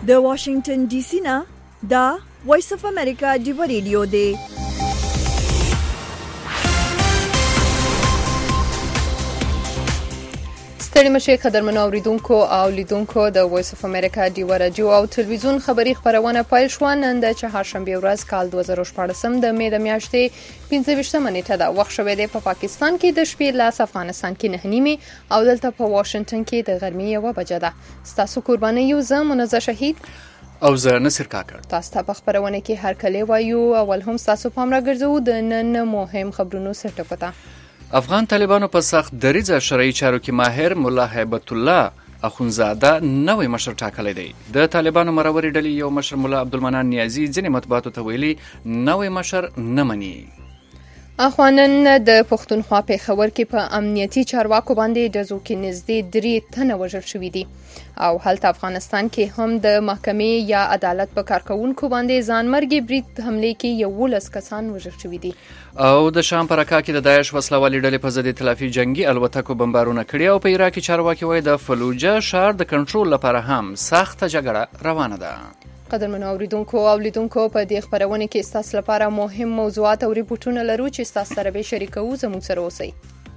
د واشنگټن ډي سي نه دا وایس اف امریکا دی ریډیو دی. ستړي مشه قدرمنو اوریدونکو او لیدونکو د وایس اف امریکا دی رادیو او تلویزیون خبری خبرونه پیل شو نن د چهارشنبه ورځ کال 2014 د می د میاشتې 25 نیټه دا وخت شوه د پاکستان کې د شپې لاس افغانستان کې 9:30 او دلته په واشنگټن کې د غرمې 1 بجه ده. ستاسو قرباني یو زه منزه شهید او زه نصر کاکړ. تاسو ته په خبرونه کې هر کله وایو اول هم تاسو پام راګرځو د نن مهم خبرونو سره پته. افغان طالبانو په سخت دریځه شرعي چارو کې ماهر مولا هیبت الله اخونزاده نوې مشر ټاکلی دی. د طالبانو مروري ډلې یو مشر مولا عبدالمنان نیازي ځینې مطبوعاتو ته ویلي نوې مشر نه مني. اخوانن د پښتونخوا پیښور کې په امنیتي چارواکو باندې ډزو کې نږدې 3 تنه وژل شوي دي او هلته افغانستان کې هم د محکمې یا عدالت په کارکونکو باندې ځانمرګي برید حمله کې 11 کسان وژل شوي دي. او د شام په رکا کې د داعش وسلوالې ډلې په ضد ائتلافي جنگي الوتکو بمبارونه کړي او په عراق کې چارواکي وایي د فلوجه ښار د کنټرول لپاره هم سخته جګړه روانه ده. قدرمنو اوریدونکو او لیدونکو په دې خبرونه کې ستاسو لپاره مهم موضوعات او ریپورتونه لرو چې تاسو سره به شریکو. زموږ سره اوسئ.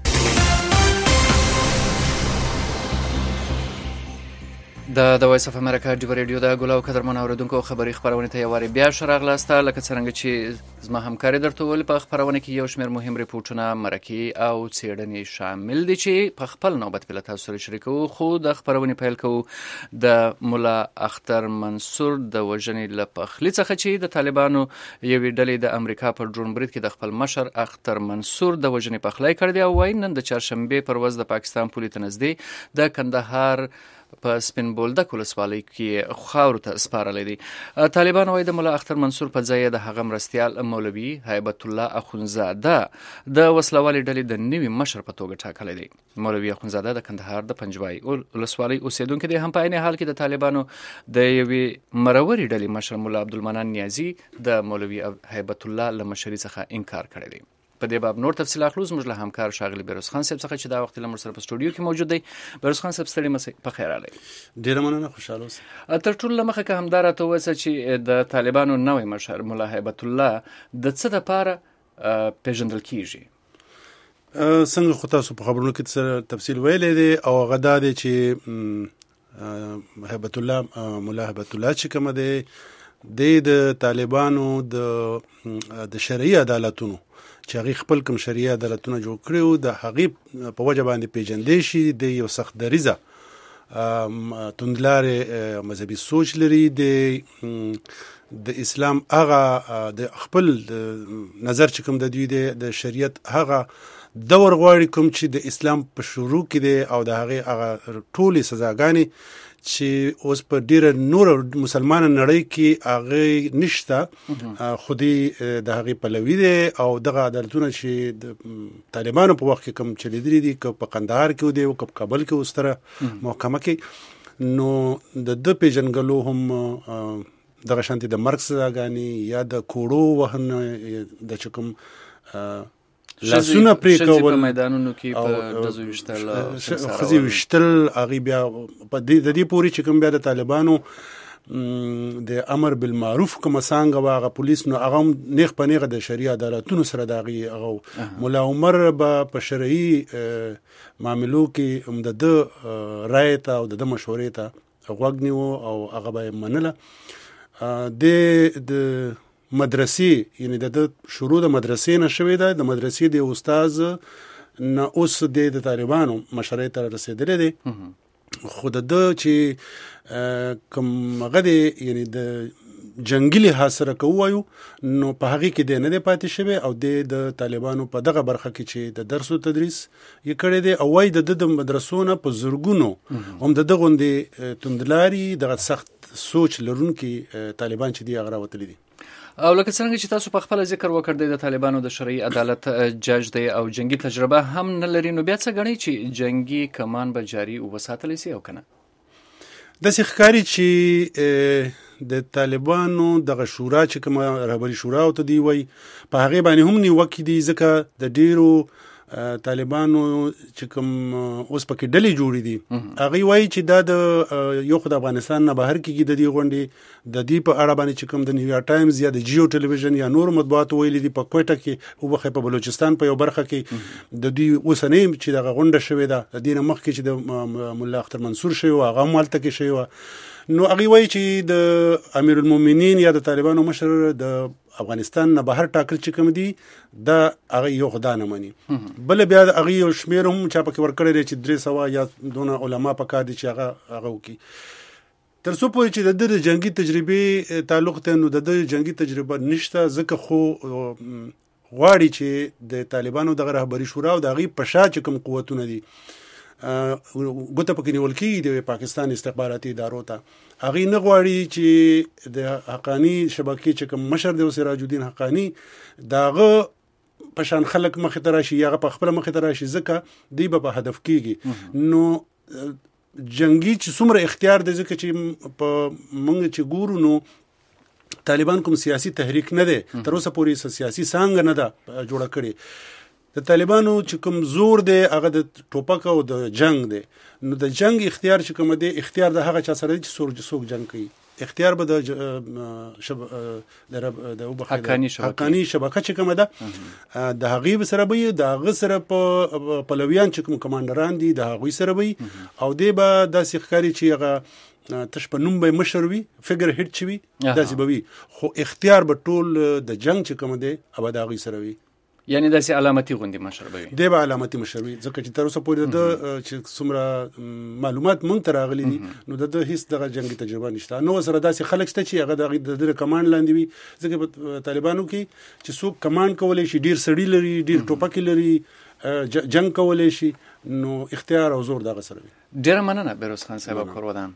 د وایس اف امریکا دی ریډیو د ګل او قدرمنو اوریدونکو خبري خبرونه ته یواري بیا شراغلاسته لکه څنګه چې زما همکاري درته ول په خبرونه کې یو شمېر مهم ریپورتونه مرکي او څېړنې شامل دي چې په خپل نوبت په تاسو سره شریکو. خو د خبرونه پیل کوو د مولا اختر منصور د وژنې لپخلی څخه چې د طالبانو یوې ډلې د امریکا په ډرون برید کې د خپل مشر اختر منصور د وژنې پخلی کړی دی او وايي نن د چهارشنبه پر ورځ د پاکستان پولیس ته نږدې د کندهار په سپین بولدک ولسوالۍ کې خاورو ته سپارلی دی. طالبان وايي د مولا اختر منصور په ځای د هغه مرستیال مولوي هیبت الله اخونزاده د وسلوالې ډلې د نوي مشر په توګه ټاکلی دی. مولوي اخونزاده د کندهار د پنجوای ولسوالۍ اوسیدونکی دی. هم په عین حال کې د طالبانو د یوې مروري ډلې مشر مولا عبدالمنان نیازي د مولوي هیبت الله له مشرۍ څخه انکار کړی دی. په دې باب نور تفصیل اخلو زموږ له همکار شاغلی بیروز خان صاحب څخه چې دا وخت له موږ سره په سټوډیو کې موجود دی. بیروز خان صاحب ستړي مسئ په خیر علي. ډیره مننه خوشاله اوسئ. تر ټولو مخه که همدار ته وسه چې د طالبانو نوې مشر مولا هیبت الله د څه لپاره پیژندل کیږي. څنګه خو تاسو په خبرونو کې تفصیل ویلې دی او هغه دا دی چې هیبت الله مولا هیبت الله چې کوم دی د طالبانو د شرعي عدالتونو چې هغه خپل کوم شرعي عدالتونه جوړ کړو د هغه په وجه باندې پیژندې شي د یو سخت دریځه توندلارې مذهبي سوچ لري د اسلام هغه د خپل نظر چې کوم د دوی د شریعت هغه دور غواړي کوم چې د اسلام په شروع کې دی او د هغه ټولې سزاګانې چې اوس په ډیره نور مسلمان نړۍ کې هغه نشته خودي د هغه پلوي دي او دغه عدالتونه چې د طالبانو په وخت کې کوم چلیدري دي که په قندهار کې دی او که په کابل کې اوستره محکمه کې نو د پیژنګلو هم دغه شانتي د مرګ سزاګانې یا د کوړو وهن د چکم لاسونه پرې کول په میدانونو کې په دزو وشتل خزي وشتل هغه بیا په دې پوری چې کوم بیا د طالبانو د امر بالمعروف کوم څنګه واغه پولیس نو هغه نیغ په نیغه د شریعه عدالتونو سره دغه هغه مولا عمر په شرعي معاملو کې هم د رائے ته او د مشورې ته غوږ نیو او هغه به منله د مدرسې یعنی د شروع د مدرسې نه شوې ده د مدرسې د استاد نه اوس د طالبانو مشرۍ ته رسېدلی دی خو د چې کوم غدي یعنی د جنگي لحاظ سره کوو نو په هغه کې د نه دی پاتې شوی او د طالبانو په دغه برخه کې چې د درس او تدریس یې کړی دی او وايي د مدرسو نه په زرګونو هم د دغه توندلاري دغه سخت سوچ لرونکي طالبان چې دی هغه راوتلي دي. او لکه څنګه چې تاسو په خپل ذکر وکړ د طالبانو د شرعي عدالت جج دی او جنگي تجربه هم نه لري نو بیا څه غني چې جنگي کمان به جاری او وساتلی سي او کنه د ښکاری چې د طالبانو دغه شورا چې کوم رهبری شورا او ته دی وای په هغه باندې هم نیوکې دي ځکه د ډیرو طالبانو چې کوم اوس پکې ډلې جوړې دي هغه وایي چې دا د یو خدای افغانستان نه بهر کېږي د دې غونډې د دې په اړه باندې چې کوم د نیویارک ټایمز یا د جیو ټلویزیون یا نور مطبوعات ویلي دي په کوټه کې او په بلوچستان په یو برخه کې د دې اوسنۍ چې د غونډه شوې ده د دې مخکې چې د مولا اختر منصور شوی هغه مالته کې شوی نو هغه وایي چې د امیر المؤمنین یا د طالبانو مشر د افغانستان نه بهر ټاکل چې کوم دي دا هغه یو خدای نه مني بل بیا هغه یو شمیر هم چا پکې ورکړی چې 300 یا دونه علما پکار دي چې هغه وکي تر څو پورې چې د جنگي تجربه تعلق ته نو د جنگي تجربه نشته ځکه خو غواړي چې د طالبانو د رهبری شورا او د غي پشا چې کوم قوتونه دي ګوته پکې نیول کېږي د پاکستان استخباراتي ادارو ته هغه نه غواړي چې د حقانی شبکې چې کوم مشر دی سراج الدین حقانی داغه پشان خلک مخ ته راشي یا په خپل مخ ته راشي ځکه دی په هدف کېږي نو جنگي چې څومره اختیار دی ځکه چې په موږ چې ګورو نو طالبان کوم سیاسي تحریک نه دی تر اوسه پورې سیاسي څنګه نه ده جوړه کړې د طالبانو چې کوم زور دی هغه د ټوپک او د جنگ دی نو د جنگ اختیار چې کوم دی اختیار د هغه چا سره چې څوک جنگ کوي اختیار به د حقانی شبکه چې کوم ده د هغه سره به د هغه سره په پلویان چې کوم کمانډران دي د هغه سره به او دی به د سیخکاری چې هغه تش په نوم به مشر وي فګر هټ چوي داسې به وي خو اختیار به ټول د جنگ چې کوم دی ابد هغه سره وي یعنی داسې علامتي غوندي مشر به وي دی به علامتي مشر وي ځکه چې تر اوسه پورې د چې څومره معلومات مونږ ته راغلي دي نو د هیڅ دغه جنگي تجربه نشته نو سره داسې خلک شته چې هغه د کمانډ لاندې وي ځکه په طالبانو کې چې څوک کمانډ کولای شي ډیر سړی لري ډیر ټوپک لري جنگ کولای شي نو اختیار او زور دغه سره وي ډیر مننه بیروز خان صاحب کورودان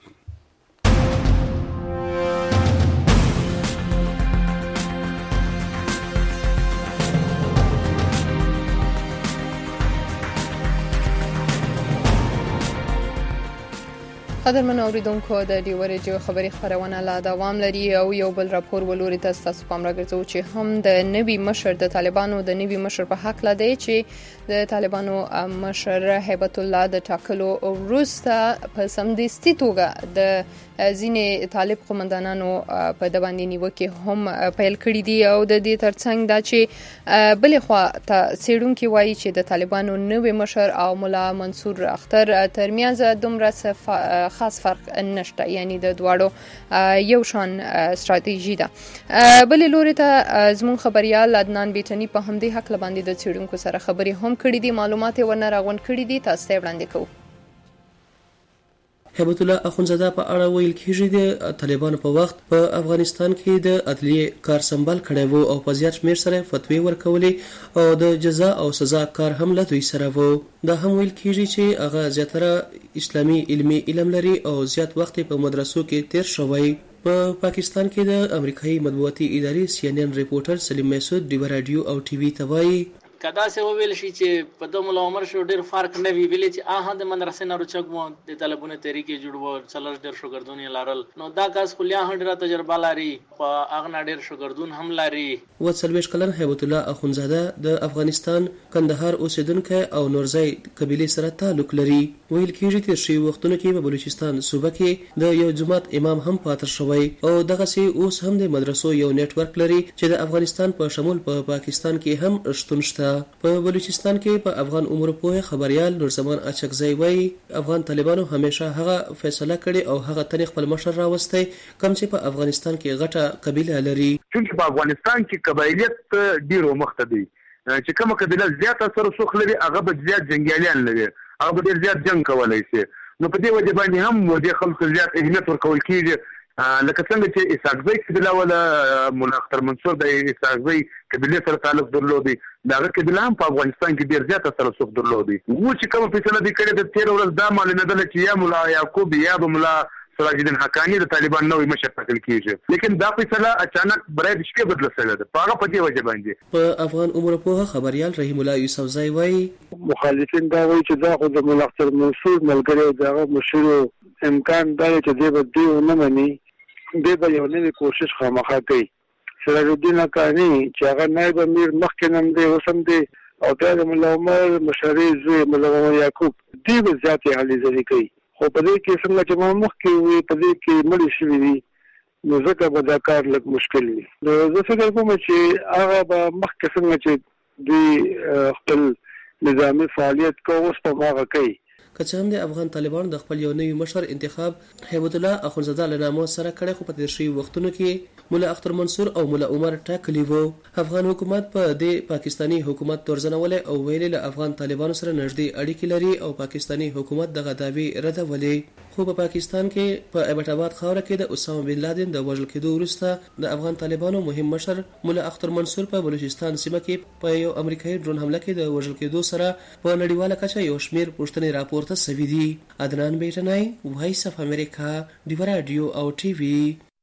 قدرمن اوریدونکو د ډیو ریډیو خبری خبرونه لا دوام لري او یو بل راپور ولوري تاسو پام راګرځو چې هم د نوي مشر د طالبانو د نوي مشر په حق لدی چې د طالبانو مشر هیبت الله د ټاکلو وروسته په سمدستي توګه د ځینې طالب قومندانانو په د باندې نیوکه هم پیل کړی دي او د دې ترڅنګ دا چې بلې خوا ته سیډونکو وایي چې د طالبانو نوي مشر او مولا منصور اختر ترمنځ دومره خاص فرق نشته یعنی د دواړو یو شان ستراتیژي ده بلې لوري ته زمون خبريال عدنان بیتنی په همدې حق باندې د سیډونکو سره خبري هم کړې دي معلومات ورنه راغونډ کړي دي تاسو ته وړاندې کوو هیبت الله اخونزاده په اړه ویل کېږي د طالبانو په وخت په افغانستان کې د عدلیه کار سمبال کړی وو او په زیات شمیر سره فتوی ورکولې او د جزا او سزا کار هم له دوی سره وو دا هم ویل کېږي چې هغه زیاتره اسلامي علمي علم لري او زیات وخت په مدرسو کې تیر شوی په پاکستان کې د امریکایي مطبوعاتي ادارې CNN ریپورټر سلیم مسعود ډیو رادیو او ټي وي توای کدا سه ویل شي چې په د مولا عمر شو ډیر فرق نه وی ویل چې د مدرسې نه رچګمو د طالبونو طریقې جوړو څلور ډیر شوګردونی لارل نو دا کاس خلیا هډره تجربه لري په اغنا ډیر شوګردون هم لري و سلويش کلن هیبت الله اخونزاده د افغانستان کندهار اوسیدونکو او نورزای قبيله سره تعلق لري ویل کېږي چې شی وختونو کې په بلوچستان صوبه کې د یو جماعت امام هم پاتر شوی او دغه سي اوس هم د مدرسو یو نیټورک لري چې د افغانستان په شمول په پاکستان کې هم شتون شته په بلوچستان کې په افغان امور په خبريال نورزمان اچکزی وای افغان طالبانو همیشه هغه فیصله کړي او هغه تاریخ په مشر راوستي کوم چې په افغانستان کې غټه قبيله لري چې په افغانستان کې قبایلیت ډیرو مخته دي چې کومه قبيله زیاته سره سوخ لري هغه به زیات جنگیالیان لري هغه به ډیر زیات جنگ کولای شي نو په دې وجه باندې هم د خلکو زیات اهمیت ورکول کیږي لکه څنګه چې اسحاقزی قبيله ولا مولا اختر منصور د اسحاقزی قبيله سره تعلق درلودي داغه قبيله هم په افغانستان کې ډیر زیات سره څوک درلودي و چې کوم فیصله دي کړې د 13 ورځ دا مال نه دل چې یا مولا یعقوب یا مولا سراج الدین حقانی د طالبان نوې مشر ټاکل کیږي لیکن دا فیصله اچانک برای د شپې بدل شوه ده په هغه په دې وجه باندې په افغان امور په خبريال رحیم الله یوسفزی وای مخالفین دا وایي چې دا خو د مولا اختر منصور ملګری دغه مشر امکان دا چې دی به نه مني دی به یو نوی کوشش خامخا کوي سراج الدین حقانی چې هغه نائب امیر مخکې نن دی اوس هم دی او بیا د ملا عمر مشري زوی ملا عمر یعقوب دی به زیاتې هلې ځلې کوي. خو په دې کې څنګه چې ما مخکې وي په دې کې مړې شوي دي نو ځکه به دا کار لږ مشکل وي. نو زه فکر کوم چې هغه به مخکې څنګه چې دوی خپل نظامي فعالیت کوي اوس په هغه کوي. که څه هم د افغان طالبانو د خپل یو نوي مشر انتخاب هیبت الله اخونزاده له نامه سره کړی، خو په تېر شوي وختونو کې ملا اختر منصور او ملا عمر ټاکلي وو. افغان حکومت په دې پاکستاني حکومت تورزنولی او ویلي له افغان طالبانو سره نږدې اړیکې لري او پاکستاني حکومت دغه دعوې ردولې. خو په پاکستان کې په ایبټ آباد خاوره کې د اسامه بن لادن د وژل کېدو وروسته د افغان طالبانو مهم مشر ملا اختر منصور په بلوچستان سیمه کې په یو امریکایي ډرون حمله کې د وژل کېدو سره په نړیواله کچه یو شمېر پوښتنې راپورته سوي دي. عدنان بیټنای، وایس اف امریکا، ډیو رادیو او ټي وي.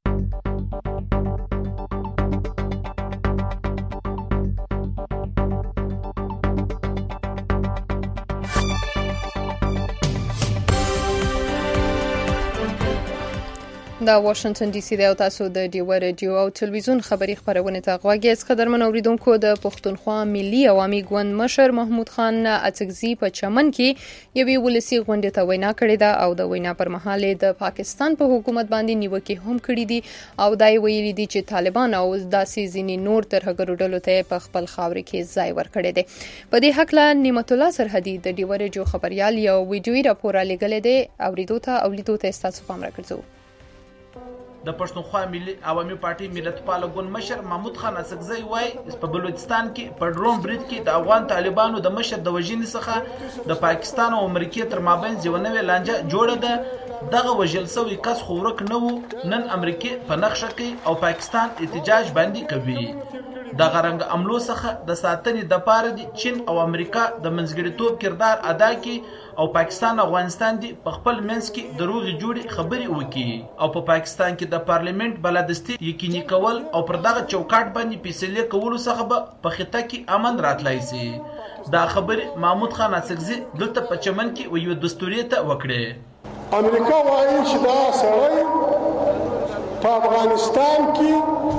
دا واشنگټن ډي سي دی او تاسو د ډیو رادیو او تلویزیون خبري خبرونه ته غوږ یاست. قدرمن اوریدونکو، د پښتونخوا ملي عوامي ګوند مشر محمود خان اڅکزي په چمن کې یوې ولسي غونډې ته وینا کړې ده او د وینا پر مهال د پاکستان په حکومت باندې نیوکې هم کړې دي او دا یې ویلي دي چې طالبان او داسې ځینې نور ترهګرو ډلو ته په خپل خاورې کې ځای ورکړی دی. په دې هکله نعمت الله سرحدي د ډیو رادیو خبريال یو ویډیويي راپور رالیږلی دی، اوریدو ته ستاسو پام راګرځوو. د پښتونخوا ملي عوامي پارټي ملتپاله ګوند مشر محمود خان اڅکزي وایي په بلوچستان کې په ډرون برید کې د افغان طالبانو د مشر د وژنې څخه د پاکستان او امریکا تر مابین یوه نوې لانجه جوړه ده. دغه وژل شوی کس خو ورک نه و، نن امریکا په نقشه کوي او پاکستان احتجاج باندې کوي. دغه رنګ عملو څخه د ساتنې دپاره د چین او امریکا د منځګړیتوب کردار ادا کړي او پاکستان او افغانستان دي په خپل منځ کې د روغې جوړې خبرې وکړي او په پاکستان کې د پارلیمنت بلدستي یقیني کول او پر دغه چوکاټ باندې فیصلې کولو څخه به په خطه کې امن راتلی سي. دا خبرې محمود خان اڅکزي دلته په چمن کې یوه دستوري ته وکړې. امریکا وایي چې دا سړی په افغانستان کې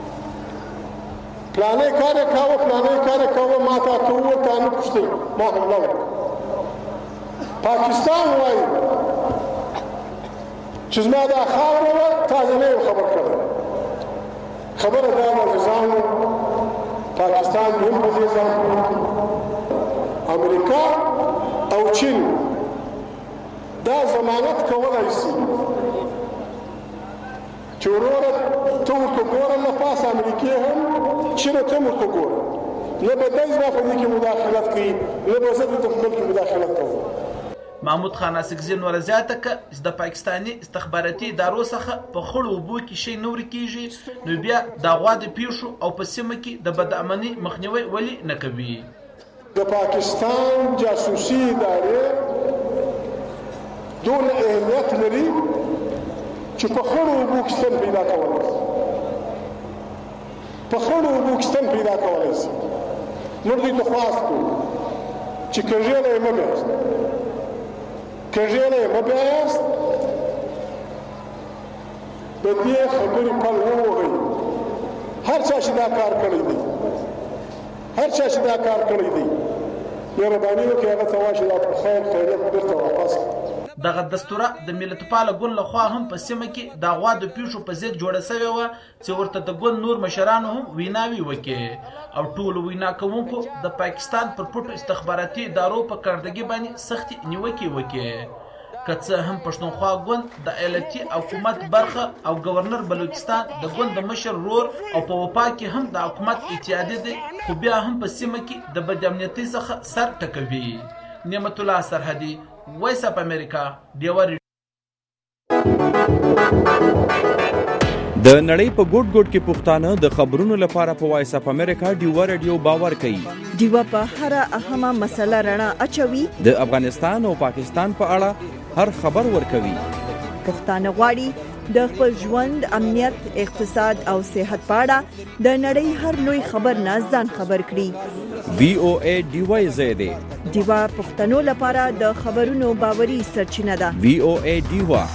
پلانې کار کاوه ما تا کوه تا نه پوښتې ما حمله وکړه. پاکستان وایي چې زما دا خاوره وه تا زه نه یم خبر کړی. خبره دا ده نظام پاکستان هم په دې ځان امریکا او چین دا ضمانت کولی شي چې وروره ته ورته ګوره له پاسه امریکې هم چین ته هم ورته ګوره، نه به دی زما په دې کې مداخلت کوي نه به زه دلته په بل کې مداخلت کوم. محمود خان اڅکزي نور زیاته کړه چې د پاکستاني استخباراتي ادارو څخه په خړو اوبو کې شی نه ورکېږي نو بیا د غوا د پیښو او په سیمه کې د بدامنۍ مخنیوی ولې نه کوي. د پاکستان جاسوسي ادارې دون اهمیت لري چې په خړو اوبو کې ستن پیدا کولی شي، په خړو اوبو کې ستن پیدا کولی شي. موږ دوی ته خواست کوو چې کږېله یې مه بیاست، کږېله یې مه بیایاست، د دې خبرې پل ووهئ. هر چا چې دا کار کړی دی، هر چا چې دا کار کړی دی مهرباني وکړئ هغه ته وایي چې دا په خیر خیریت بېرته واپس کړي. دغه دستوره د ملتپاله ګوند لخوا هم په سیمه کې د غوا د پیښو په ضد جوړه سوې وه چې ورته د ګوند نور مشرانو هم ویناوې وکړې او ټولو وینا کوونکو د پاکستان پر پټو استخباراتي ادارو په کارندګۍ باندې سختې نیوکې وکړې. که څه هم پښتونخوا ګوند د ایالتي حکومت برخه او ګورنر بلوچستان د ګوند د مشر رور او په وفا کې هم د حکومت اتحادیه دی، خو بیا هم په سیمه کې د بد امنیتۍ څخه سر ټکوي. نعمت الله سرحدي، وایس اف امریکا، ډیوه. د نړۍ په ګوټ ګوټ کې پښتانه د خبرونو لپاره په وایس اف امریکا ډیوه رادیو باور کوي. ډیوه په هر اهمه مسله رڼا اچوي، د افغانستان او پاکستان په اړه هر خبر ورکوي. پښتانه غواړي د خپل ژوند، امنیت، اقتصاد او صحت په اړه د نړۍ هر لوی خبر نه ځان خبر کړي. VOA ډیوه زیاده ډیوه پښتنو لپاره د خبرونو باوري سرچینه ده. VOA ډیوه.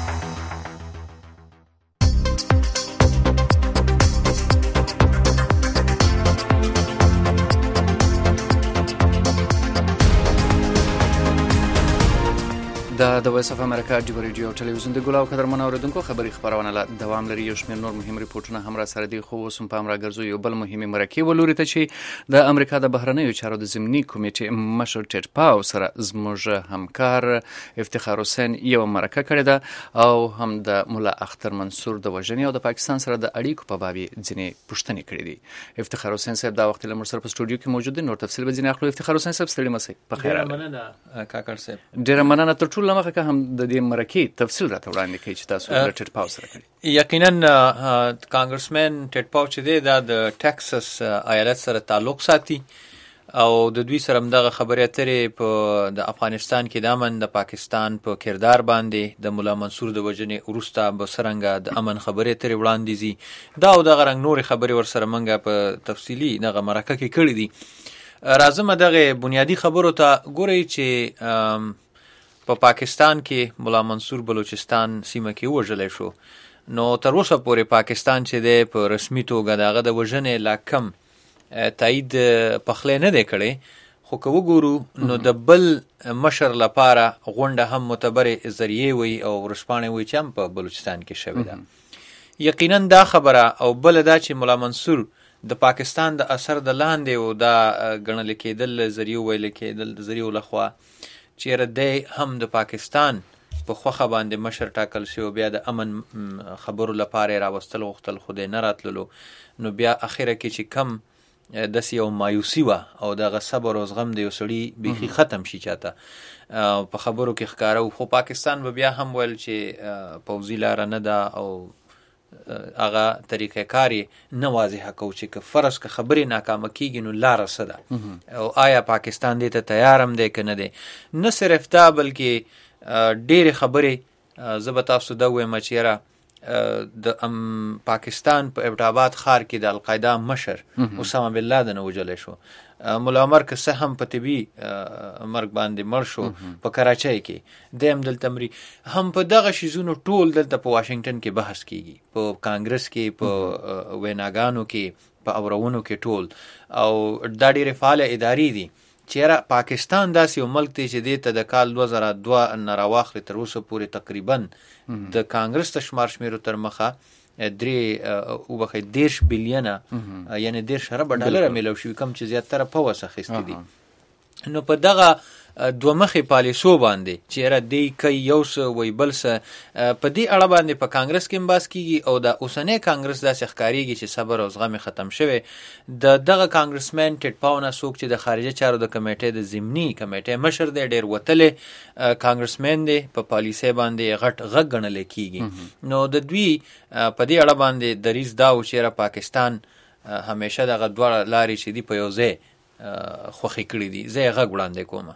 د وایس اف امریکا ډیو ریډیو ټلویزیون د ګلاو قدرمن اوریدونکو خبري خبرونه لا دوام لري. یو شمېر نور مهم ریپورتونه هم را سره دي، خو اوس هم په امر ګرځو یو بل مهمه مرکه ولوري ته چې د امریکا د بهرنیو چارو د ضمني کمیټې مشر ټیډ پاو سره زموږ همکار افتخار حسین یو مرکه کړې ده او هم د مولا اختر منصور د وژنې او د پاکستان سره د اړیکو په باب ځینې پوښتنې کړې دي. افتخار حسین صاحب دا وخت له موږ سره په سټوډیو کې موجود دي، نور تفصیل به ځینې اخلو. افتخار حسین صاحب ستړي مسئ په خیر مننه کاکړ صاحب. ډیره مننه. تر ټولو مخکې هم د دې مرکې تفصیل راته وړاندې کړئ چې تاسو د ټیډ پاو سره کړی. یقینا کانګرسمن ټیډ پاو چې دی دا د ټکساس ایالت سره تعلق ساتي او د دوی سره دغه خبرې اترې په د افغانستان کې د امن د پاکستان په کردار باندې د مولا منصور د وژنې وروسته به څرنګه د امن خبرې اترې وړاندې ځي دا او دغه رنګ نورې خبرې ورسره منګه په تفصیلي دغه مرکه کې کړي دي. راځم دغه بنیادی خبرو ته ګورئ چې په پاکستان کې مولا منصور بلوچستان سیمه کې وژلی شو، نو تر اوسه پورې پاکستان چې دی په رسمي توګه د هغه د وژنې لا کم تایید پخلی نه دی کړی، خو که وګورو نو د بل مشر لپاره غونډه هم معتبرې ذریعې وي او ورځپاڼې وي چې هم په بلوچستان کې شوې ده. یقینا دا خبره او بله دا چې مولا منصور د پاکستان د اثر د لاندې او دا ګڼل کېدل ذریعو ویل کېدل د ذریعو لخوا چیرې دی هم د پاکستان په خوخه باندې مشر ټاکل شو، بیا د امن خبرو لپاره راوستل غوښتل خو دی نه راتللو، نو بیا اخره کې چې کم داسې یو مایوسي وه او دغه صبر او زغم د یو سړي بیخي ختم شي چاته په خبرو کې ښکاره و. خو پاکستان به بیا هم ویل چې پوځي لاره نه ده او هغه طریقه کاری نه واضحه کو چې که فرض که خبرې ناکامه کیږي نو لاره څه ده او آیا پاکستان دې ته تیار هم دی که نه دی. نه صرف دا بلکې ډېرې خبرې زه به تاسو دا ووایم چې یاره د پاکستان په ابټ ښار کې د القاعده مشر اسامه بن لادن وژلی شو، ملا عمر که څه هم په طبي مرګ باندې مړ شو په کراچۍ کې، دی هم دلته مري. هم په دغه شیزونو ټول دلته په واشنګټن کې بحث کیږي، په کانګرس کې، په ویناګانو کې، په اورونو کې ټول، او دا ډېرې فعاله ادارې دي چې پاکستان داسې یو ملک دی چې دې ته د کال 2002 نه راواخلې تر اوسه پورې تقریبا د کانګرس د شمېرو تر مخه 13 بلیونه یعنی 13 اربه ډالره میلاو شوي، کم چې زیاتره پوس اخیستي دي. نو په دغه دوه مخې پالیسو باندې چې دی کوي یو څه وی بل څه په دې اړه باندې په کانګرس کې هم بحث کیږي او د اوسنی کانګرس داسې ښکارېږي چې صبر او زغم ختم شوی. د دغه کانګرسمن ټیډ پاو نه څوک چې د خارجه چارو د کمیټې د ضمني کمیټې مشر دی، ډېر وتلی کانګرسمن دی، په پالیسۍ باندې غټ غږ ګڼلی کیږي. نو د دوی په دې اړه باندې دریځ دا و چې پاکستان همیشه دغه دواړه لارې چې دي په یو ځای خوښې کړي دي. زه یې غږ وړاندې کومه.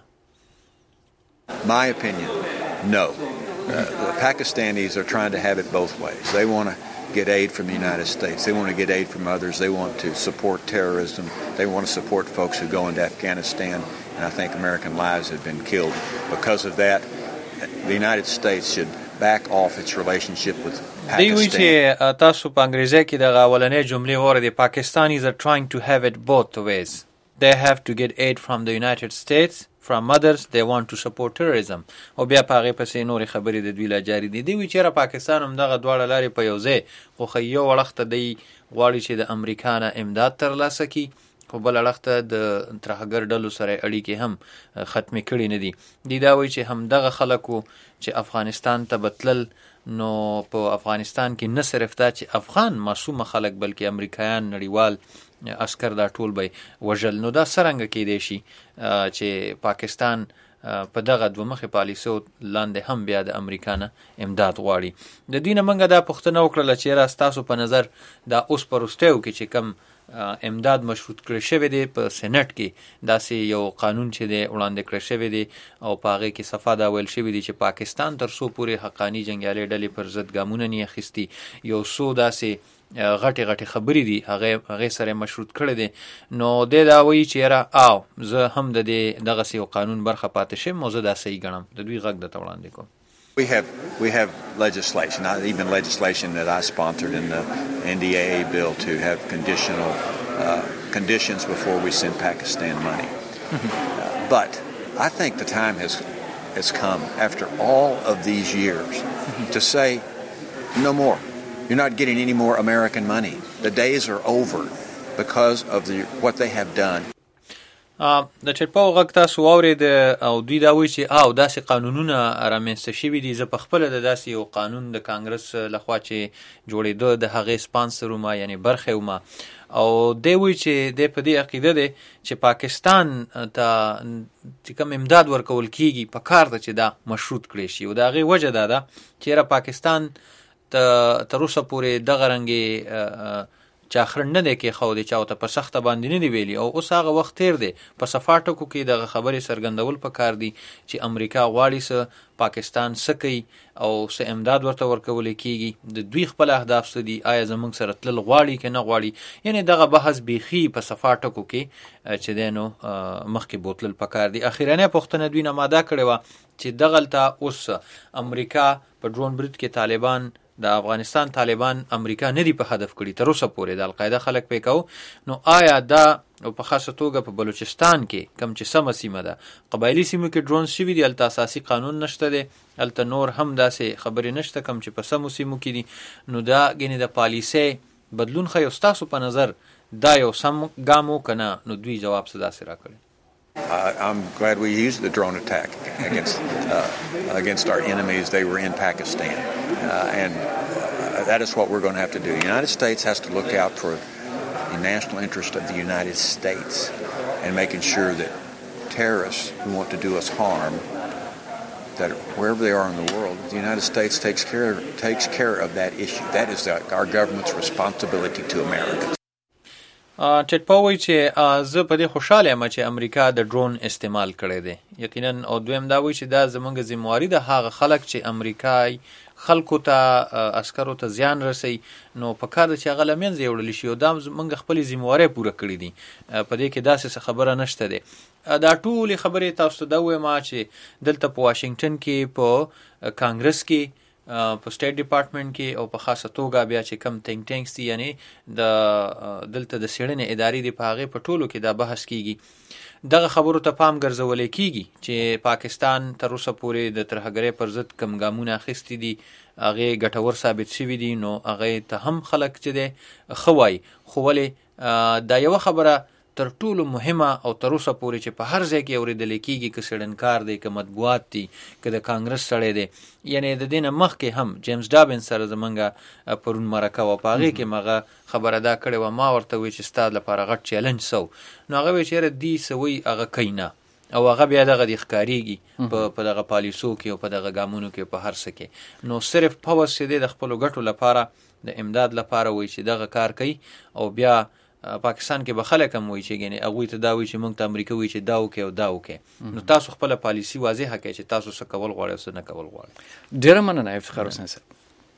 My opinion, no. The Pakistanis are trying to have it both ways. They want to get aid from the United States. They want to get aid from others. They want to support terrorism. They want to support folks who go into Afghanistan. And I think American lives have been killed because of that. The United States should back off its relationship with Pakistan. دی وی چې تاسو په انګریزي کې دغه اولنې جملې واورئ، Pakistanis are trying to have it both ways. They have to get aid from the United States. From others, they want to support terrorism. او بیا په هغې پسې نورې خبرې د دوی لا جاري دي. دی وی چېرې پاکستان هم دغه دواړه لارې په یو ځای خو ښه یو اړخ ته دی غواړي چې د امریکا نه امداد ترلاسه کړي، خو بل اړخ ته د ترهګر ډلو سره اړیکې هم ختمې کړي نه دي. دی دا وایي چې همدغه خلک وو چې افغانستان ته به تلل، نو په افغانستان کې نه صرف دا چې افغان معصومه خلک بلکې امریکایان نړیوال عسکر دا ټول به وژل. نو دا څرنګه کیدی شي چې پاکستان په دغه دوه مخې پالیسو لاندې هم بیا د امریکا نه امداد غواړي. د دوی نه موږ دا پوښتنه وکړله چې ستاسو په نظر دا اوس په وروستیو کې چې کم امداد مشروط کړی شوی دی په سینټ کې، داسې یو قانون چې دی وړاندې کړی شوی دی او په هغې کې صفا دا ویل شوي دي چې پاکستان تر څو پورې حقاني جنګیالۍ ډلې پر ضد ګامونه نه اخیستي، یو څو داسې غټې غټې خبرې دي هغې سره مشروط کړی دی. نو دی دا وایي چې یاره او زه هم د دې دغسې یو قانون برخه پاتې شم او زه دا صحیح ګڼم. د دوی غږ درته وړاندې کوم. We have legislation, even legislation that I sponsored in the NDAA bill to have conditions before we send Pakistan money. But I think the time has has come after all of these years to say, no more. You're not getting any more American money. The days are over because of what they have done. د چټپاو غږ تاسو واورید او دوی دا وایي چې داسې قانونونه رامنځته شوي دي. زه په خپله د داسې یو قانون د کانګرس لخوا چې جوړېده د هغې سپانسر وم، یعنې برخه وم، او دی وایي چې دی په دې عقیده دی چې پاکستان ته چې کوم امداد ورکول کېږي په کار ده چې دا مشروط کړی شي، او د هغې وجه دا ده چې یاره پاکستان تر اوسه پورې دغه رنګې چاخرن نه دی کېښودی، چا ورته په سخته باندې نه دی ویلي، او اوس هغه وخت تېر دی. په صفا ټکو کې دغه خبرې څرګندول پکار دي چې امریکا غواړي څه پاکستان څه کوي او څه امداد ورته ورکولی کېږي، د دوی خپل اهداف څه دي، آیا زموږ سره تلل غواړي که نه غواړي. یعنې دغه بحث بیخي په صفا ټکو کې چې دی نو مخکې بوتلل پکار دي. اخرنۍ پوښتنه دوی نه ماده کړې وه چې دغلته اوس امریکا په ډرون برید کې طالبان د افغانستان طالبان امریکا نه دي په هدف کړي تر اوسه پورې، د القاعده خلک پې کوو. نو آیا دا او په خاصه توګه په بلوچستان کې کوم چې سمه سیمه ده، قبایلي سیمو کې ډرون شوي دي، هلته اساسي قانون نشته دی، هلته نور هم داسې خبرې نشته کوم چې په سمو سیمو کې دي. نو دا ګنې د پالیسۍ بدلون ښایي. ستاسو په نظر دا یو سم ګام و که نه؟ نو دوی جواب څه داسې راکړی. I'm glad we used the drone attack against our enemies. They were in Pakistan, and that is what we're going to have to do. The United States has to look out for the national interest of the United States and making sure that terrorists who want to do us harm, that wherever they are in the world, the United States takes care of that issue. That is our government's responsibility to Americans. چټپا وایي چې زه په دې خوشحاله یم چې امریکا د ډرون استعمال کړی دی یقینا، او دویم دا وایي چې دا زموږ ذمهواري ده هغه خلک چې امریکای خلکو ته عسکرو ته زیان رسوي، نو په کار ده چې هغه له منځه یوړلی شي، او دا موږ خپلې ذمهوارۍ پوره کړي دي. په دې کې داسې څه خبره نشته دی. دا ټولې خبرې تاسو ته دا ووایم چې دلته په واشنګټن کې په کانګرس کې په سټیټ ډپارټمنټ کې او په خاصه توګه بیا چې کم تینک ټینکس دي، یعنې د دلته د څېړنې ادارې دي، په هغې په ټولو کې دا بحث کېږي. دغه خبرو ته پام ګرځولی کېږي چې پاکستان تر اوسه پورې د ترهګرۍ پر ضد کم ګامونه اخیستي دي، هغې ګټور ثابت شوي دي، نو هغې ته هم خلک چې دی ښه وایي. خو ولې دا یوه خبره تر ټولو مهمه او تر اوسه پورې چې په هر ځای کې اورېدلی کېږي، که څېړنکار دی، که مطبوعات دي، که د کانګرس سړی دی، یعنې د دې نه مخکې هم جیمز ډابنس سره زمونږ پرون مرکه وه، په هغې کې مغه خبره دا کړې وه، ما ورته وایي چې ستا لپاره غټ چیلنج سو، نو هغه وایي چې یاره دي څه وایي هغه کوي نه، او هغه بیا دغه دې ښکارېږي په دغه پالیسو کې او په دغه ګامونو کې په هر څه کې. نو صرف پوس چې دی د خپلو ګټو لپاره د امداد لپاره وایي چې دغه کار کوي، او بیا پاکستان کې به خلک هم وایي چې ګنې هغوی ته دا وایي چې موږ ته امریکا وایي چې دا وکړئ او دا وکړئ. نو تاسو خپله پالیسي واضحه کړئ چې تاسو څه کول غواړئ او څه نه کول غواړئ. ډېره مننه افتخار حسین صاحب.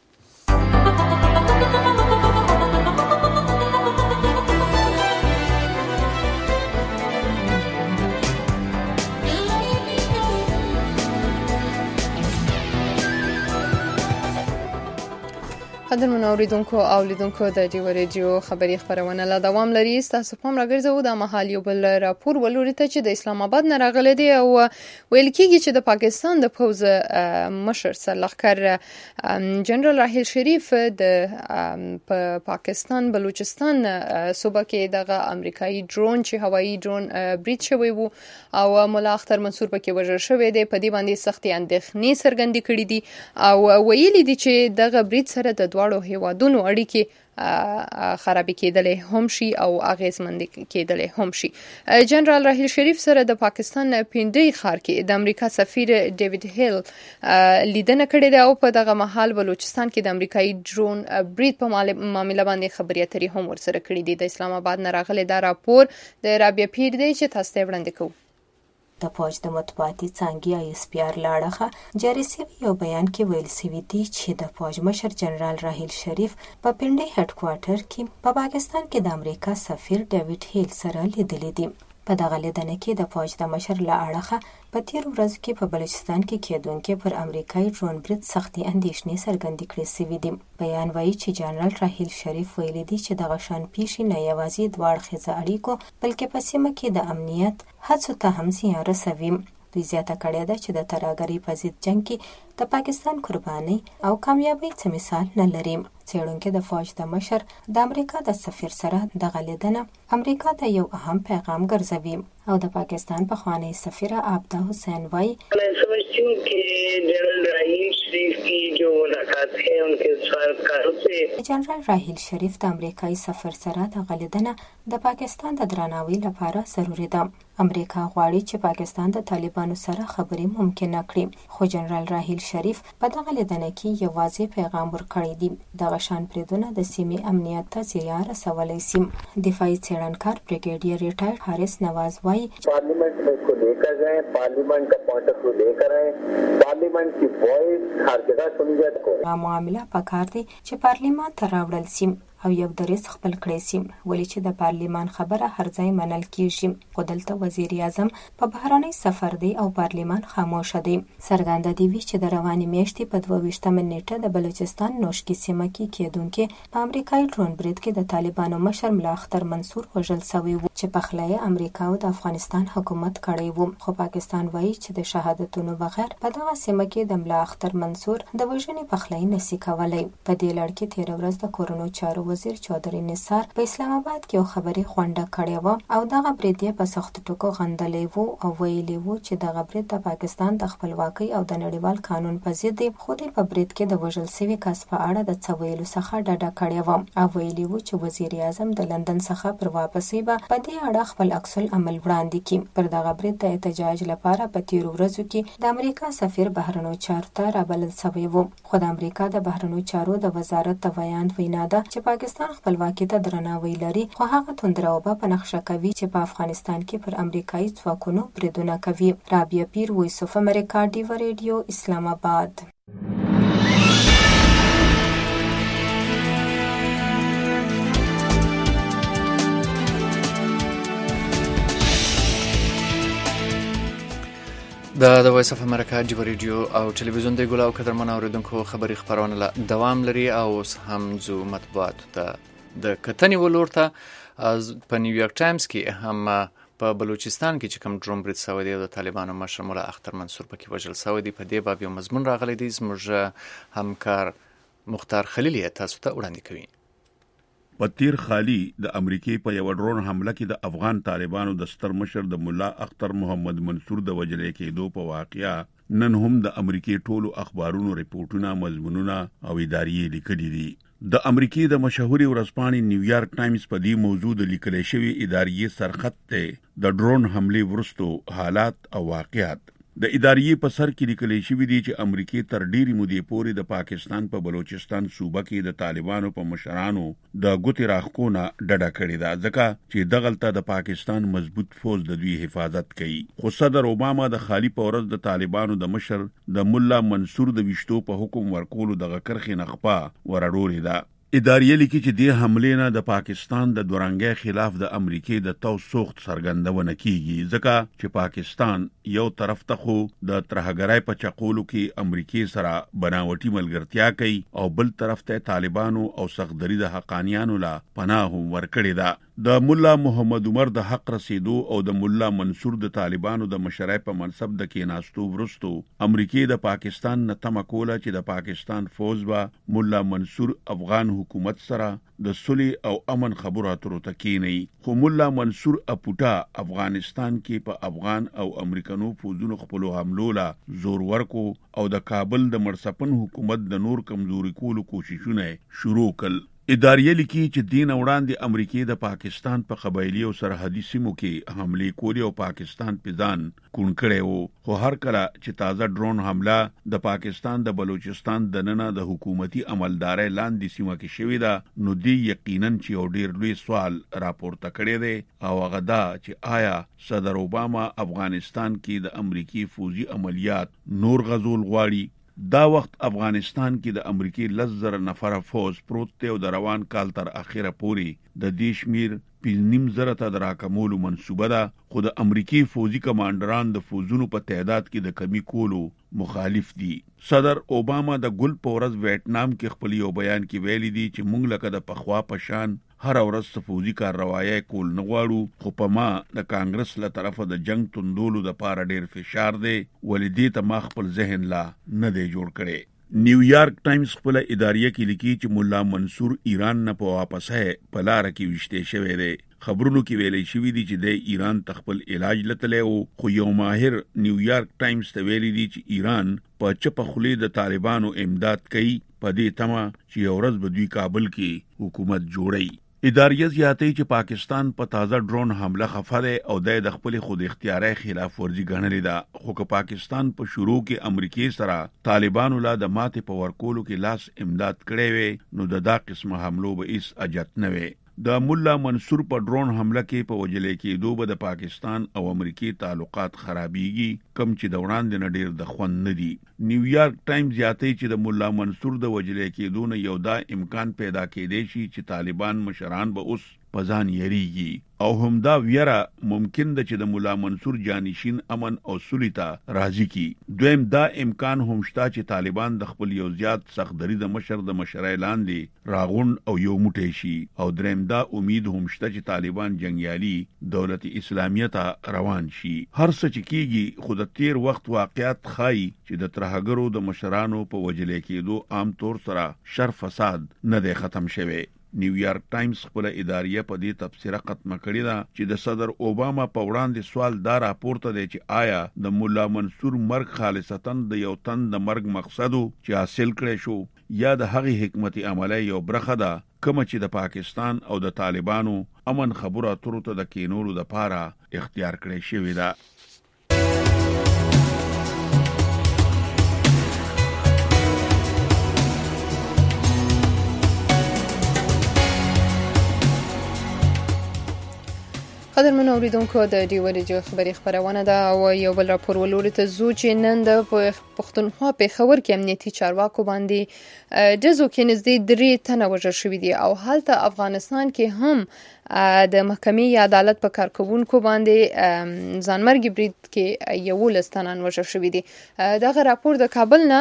قدرمنو اوریدونکو او لیدونکو د ډیو ریډیو خبري خبرونه لا دوام لري. تاسو هم راګرځو د محل یو بل راپور ولوري ته چې د اسلام آباد نه راغلی دی او ویل کېږي چې د پاکستان د پوز مشر سرلښکر جنرال راحیل شریف د پاکستان بلوچستان صوبه کې دغه امریکایي ډرون چې هوایي ډرون برید شوی وو او مولا اختر منصور پکې وژل شوی دی، په دې باندې سختي اندېښنې څرګندې کړې دي او ویلي دي چې دغه برید سره د دواړو هیوادونو اړیکې خرابې کېدلې هم شي او اغیزمندې کېدلې هم شي. جنرال راحیل شریف سره د پاکستان پنډۍ ښار کې د امریکا سفیر ډیوډ هیل لیدنه کړې ده او په دغه مهال بلوچستان کې د امریکایي ډرون برید په معامله باندې خبرې اترې هم ورسره کړې دي. د اسلام آباد نه راغلی دا راپور د رابعه پیر دی چې تاسو ته وړاندې کوو. د فوج د مطبوعاتي څانګې ISPR له اړخه جاري شوي یو بیان کې ویل شوي دي چې د فوج مشر جنرال راحیل شریف په پنډۍ هډ کوارټر کې په پاکستان کې د امریکا سفیر ډیوډ هیل سره لیدلي دي. په دغه لیدنه کې د فوج د مشر له اړخه په تیرو ورځو کې په بلوچستان کې کېدونکي پر امریکایي ډرون برید سختي اندېښنې څرګندې کړې شوې دي. بیان وایي چې جنرال راحیل شریف ویلي دي چې دغه شان پیښې نه یوازې دواړه اړیکو بلکې په سیمه کې د امنیت هڅو ته هم زیان رسوي. دوی زیاته کړې ده چې د ترهګرۍ په ضد جنګ کې د پاکستان قرباني او کامیابی څه مثال نه لري. څېړونکي د فوج د مشر د امریکا د سفیر سره دغه لیدنه امریکا ته یو اهم پیغام ګرځوي او د پاکستان پخوانی سفیره عابده حسین وایي جنرال راحیل شریف د امریکایي سفیر سره دغه لیدنه د پاکستان د درناوي لپاره ضروري ده. امریکا غواړي چې پاکستان د طالبانو سره خبرې ممکن کړي، خو جنرال راحیل شریف په دغه لیدنه کې یوازې پیغام ورکړی دی. دغه شان پریدونه د سیمې امنیت ته زیان رسولی شي. دفاعي څېړنکار بریګیډیر ریټایر حارث نواز وایي parliament में इसको लेकर जाएं, पार्लियामेंट का point of view लेकर आए, पार्लियामेंट की वॉइस हर जगह सुनी जाए. معامله پکار دی چې پارلیمان ته راوړل شي او یو دریځ خپل کړی شي، ولې چې د پارلیمان خبره هر ځای منل کیږي. خو دلته وزیر اعظم په بهرنی سفر دی او پارلیمان خاموشه دی. څرګنده دی چې د روانې میاشتې په 22 نیټه د بلوچستان نوشکی سیمه کې کېدونکې په امریکایي ډرون برید کې د طالبانو مشر ملا اختر منصور وژل شوی و چې په خلای امریکا او د افغانستان حکومت کړی و. خو پاکستان وایي چې د شهادتونو بغیر په دغه سیمه کې د ملا اختر منصور د وژنې پخلی نشي کولی. په دې لړ کې تیر ورځ د کورونو چارو وزیر چودري نثار په اسلام آباد کې یو خبري غونډه کړې و او دغه برید په سخت ټکو غندلې وو او ویلي وو چې دغه برید د پاکستان د خپلواکۍ او د نړیوال قانون په ضد دی. خو د په برید کې د وژل شوي کس په اړه د څه ویلو څخه ډډه کړې و او ویلي وو چې وزیر اعظم د لندن څخه پر واپسۍ به په دې اړه خپل عکس العمل وړاندې کړي. پر دغه برید د احتجاج لپاره په تیرو ورځو کې د امریکا سفیر بهرنیو چارو ته رابلل شوی و. خو د امریکا د بهرنیو چارو د وزارت د بیان وینا ده چې پاکستان خپلواکۍ ته درناوی لري، خو هغه توندروبه په نقشه کوي چې په افغانستان کې پر امریکایي ځواکونو بریدونه کوي. رابعه پیر، وایس اف امریکا، ډیو ریډیو، اسلام آباد. د وایس اف امریکا ډیو ریډیو او ټلویزیون د ګولاو قدرمن اوریدونکو خبري خبرونه دوام لري او هم زو مطبوعات ته د کتنې ولورته په نیویارک ټایمز کې هم په بلوچستان کې چې کوم ډرون برید شوی دی د طالبانو مشر ملا اختر منصور پکې وژل شوی دی. په دې باب یو مضمون راغلی دی، زموږ همکار مختار خلیل تاسو ته وړاندې کوي. په تیر خالی د امریکای په یو ډرون حمله کې د افغان طالبانو د ستر مشر د مولا اختر محمد منصور د وژل کېدو په واقعیا نن هم د امریکای ټولو اخبارونو ریپورتونه، مضمونونه او ادارې لیکلي دي. د امریکای د مشهوري ورځپاڼې نیویارک ټایمز په دې موضوع د لیکل شوی ادارې سرخط ته د ډرون حمله ورستو حالات او واقعات. د ادارې په سر کې لیکل شوی دی چې امریکای تر ډیرې مودې پورې د پاکستان په بلوچستان صوبه کې د طالبانو په مشرانو د ګوتې راخونه ډډه کړې ده، ځکه چې دغلته د پاکستان مضبوط فوج د دوی حفاظت کوي. خو صدر اوباما د خالی په ورځ د طالبانو د مشر د مولا منصور د وشتو په حکم ورکولو دغه کرخې نخپا ورړولې ده. ادارې لیکي چې د حملې نه د پاکستان د دورانګي خلاف د امریکای د توسوخت څرګندونه کیږي، ځکه چې پاکستان یو طرف ته خو د ترهګرۍ په چقولو کې امریکای سره بناوټي ملګرتیا کوي او بل طرف ته طالبانو او سخدري د حقانيانو لا پناه ورکړي ده. د مولا محمد عمر د حق رسیدو او د مولا منصور د طالبانو د مشرۍ په منصب د کېناستو ورستو امریکای د پاکستان نه تمه کوله چې د پاکستان فوج به مولا منصور افغان حکومت سره د صلح او امن خبرو اترو ته کېني. خو مولا منصور اپوټا افغانستان کې په افغان او امریکانو فوجونو خپل حملو لا زور ورکو او د کابل د مرسپن حکومت د نور کمزوري کولو کوششونه شروع کړل. ادارې لیکي چې دین وړاندې امریکای د پاکستان په قبایلی او سرحدي سیمو کې حمله کوي او پاکستان په ځان کون کړي وو. خو هر کله چې تازه ډرون حمله د پاکستان د بلوچستان د ننه د حکومتي عملدارۍ لاندې سیمه کې شوې ده، نو دی یقینا چې یو ډیر لوی سوال راپورته کړی دی او هغه دا چې آیا صدر اوباما افغانستان کې د امریکای فوجي عملیات نور غزول غواړي؟ دا وخت افغانستان کې د امریکای 10,000 نفره فوج پروت دی او د روان کال تر اخره پورې د دې شمیر 5,000 ته راکمولو منسوبه ده. خو د امریکای فوجي کمانډران د فوجونو په تعداد کې د کمی کولو مخالف دي. صدر اوباما د ګل په ورځ ویتنام کې خپل یو بیان کې ویلي دي چې موږ لکه د پخوا پشان هر ورځ فوزي کارروایي کول نه غواړو، خو په ما د کانګرس له طرفه د جنگ توندولو د پاره ډیر فشار دی، ولې دې ته ما خپل ذهن لا نه دی جوړ کړی. نیویارک ټایمز خپل اداریه کې لیکي چې مولا منصور ایران نه په واپس په لار کې وشته شوی دی. خبرونو کې ویلې شوې دي چې د ایران تخپل علاج لته او خو یو ماهر نیویارک ټایمز ته ویلي دي چې ایران په چپه خولې د طالبانو امداد کوي، په دې تمه چې یو ورځ به دوی کابل کې حکومت جوړي. اداریه زیاتې چې پاکستان په تازه ډرون حمله خفه دی او د خپل خود اختیاري خلاف ورزي ګڼلې ده، خو که پاکستان په شروع کې امریکای سره طالبانو لا د ماتې په ورکولو کې لاس امداد کړی وي نو دا قسمه حملو به هیڅ اجت نه وي. د مولا منصور په ډرون حمله کې په وجلې کې دوه د پاکستان او امریکای تعلقات خرابيږي، کم چې د وړاندې نه ډیر د خوند نه دي. نیویارک ټایمز یاتې چې د مولا منصور د وجلې کې دونه یو دا امکان پیدا کېدی شي چې طالبان مشران به اوس پزان یریږي او همدا ویره ممکن ده چې د مولا منصور جانشین امن او سولیتا راضی کی. دویم دا امکان هم شته چې طالبان د خپل یو زیات سختدري د مشر د مشرۍ لاندې راغون او یو موټی شي، او دریم دا امید هم شته چې طالبان جنگیالي دولت اسلامیه ته روان شي. هر څه چې کیږي خو د تیر وخت واقعیت خای چې د ترهګرو د مشرانو په وجلې کېدو عام طور سره شر فساد نه دی ختم شوی. نیویارک ټایمز خپل اداریه په دې تبصره ختمه کړې ده چې د صدر اوباما په وړاندې سوال دا راپورته دی چې آیا د مولا منصور مرګ خالصتا د یو تن د مرګ مقصدو چې حاصل کړی شو یا د هغې حکمت عملی یو برخه ده کوم چې د پاکستان او د طالبانو امن خبرو اترو ته د کینولو د پاره اختیار کړی شوی ده. قدرمنو اوریدونکو د ډیو ریډیو خبري خبرونه ده او یو بل راپور ولوري ته زو چې نن د پښتونخوا په خبر کې امنیتي چارواکو باندې جزو کې نږدې 3 تنه وژل شوي دي او حالت افغانستان کې هم د محکمې عدالت په کارکونکو باندې ځانمرګي برید کې یو لستانان وژل شوي دي. دغه راپور د کابل نه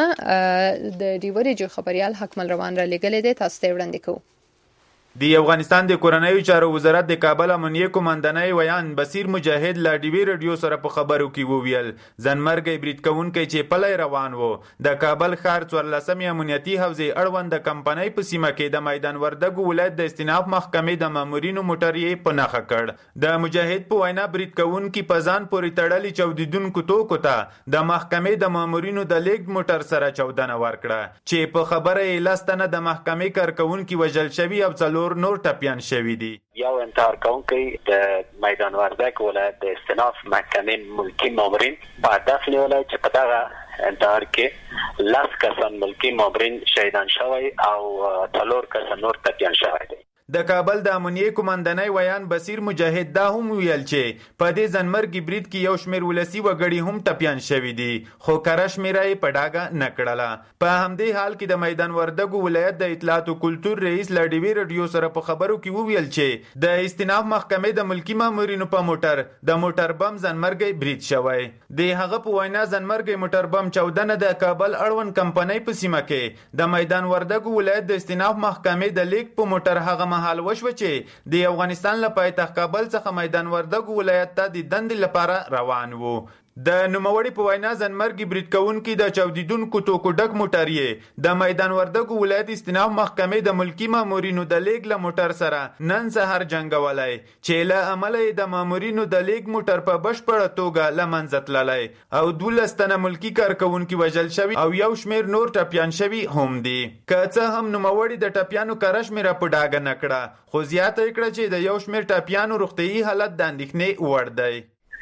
د ډیو ریډیو خبريال حکمل روان را لګلې ده، تاسو ته وړاندې کوو. د افغانستان د کورنیو چارو وزارت د کابل امنیه کمانډنۍ ویان بصیر مجاهد لا ډیوی رادیو سره په خبرو کې وویل ځانمرګي برید کوونکي چې پلي روان وو د کابل ښار 14 امنیتي حوزې اړوند د کمپنۍ په سیمه کې د میدان وردګو ولایت د استیناف محکمې د مامورینو موټر یې په نښه کړ. د مجاهد په وینا برید کوونکي په ځان پورې تړلي چودیدونکو توکو ته د محکمې د مامورینو د لیګ موټر سره چودنه ورکړه چې په خبره یې لستنه د محکمې کارکونکي وژل شوي او نور ټپیان شوي دي. یو انتحار کوونکی د میدان وردګ ولایت د استیناف محکمې ملکي مامورین په هدف نیولی چې په دغه انتحار کې 10 کسان ملکي مامورین شهیدان شوی او 4 کسان نور ټپیان شوی دي. د کابل د امنیه کمانډنۍ ویان بصیر مجاهد دا هم ویل چې په دې ځانمرګي برید کې یو شمېر ولسي وګړي هم ټپیان شوي دي خو کره شمېره یې په ډاګه نه کړله. په همدې حال کې د میدان وردګو ولایت د اطلاعات او کلتور رئیس لا ډیوی رادیو سره په خبرو کې وویل چې د استیناف محکمې د ملکي مامورینو په موټر د موټر بم ځانمرګي برید شوی. د هغه په وینا ځانمرګي موټر بم چودنه د کابل اړوند کمپنۍ په سیمه کې د میدان وردګو ولایت د استیناف محکمې د لیک په موټر هغه حال وشو چې د افغانستان له پایتخت کابل څخه میدان وردګو ولایت ته د دندې لپاره روان وو. د نوموړي په وینا ځانمرګي برید کوونکي د چودیدونکو توکو ډک موټر یې د میدان وردګو ولایت استیناف محکمې د ملکي مامورینو د لیګ له موټر سره نن سهار جنګولی چې له امله یې د مامورینو د لیګ موټر په بشپړه توګه له منځه تللی او 12 تنه ملکي کارکونکي وژل شوي او یو شمېر نور ټپیان شوي هم دي. که څه هم نوموړي د ټپیانو کره شمېره په ډاګه نه کړه خو زیاته یې کړه چې د یو شمېر ټپیانو روغتیایي حالت د اندېښنې وړ دی.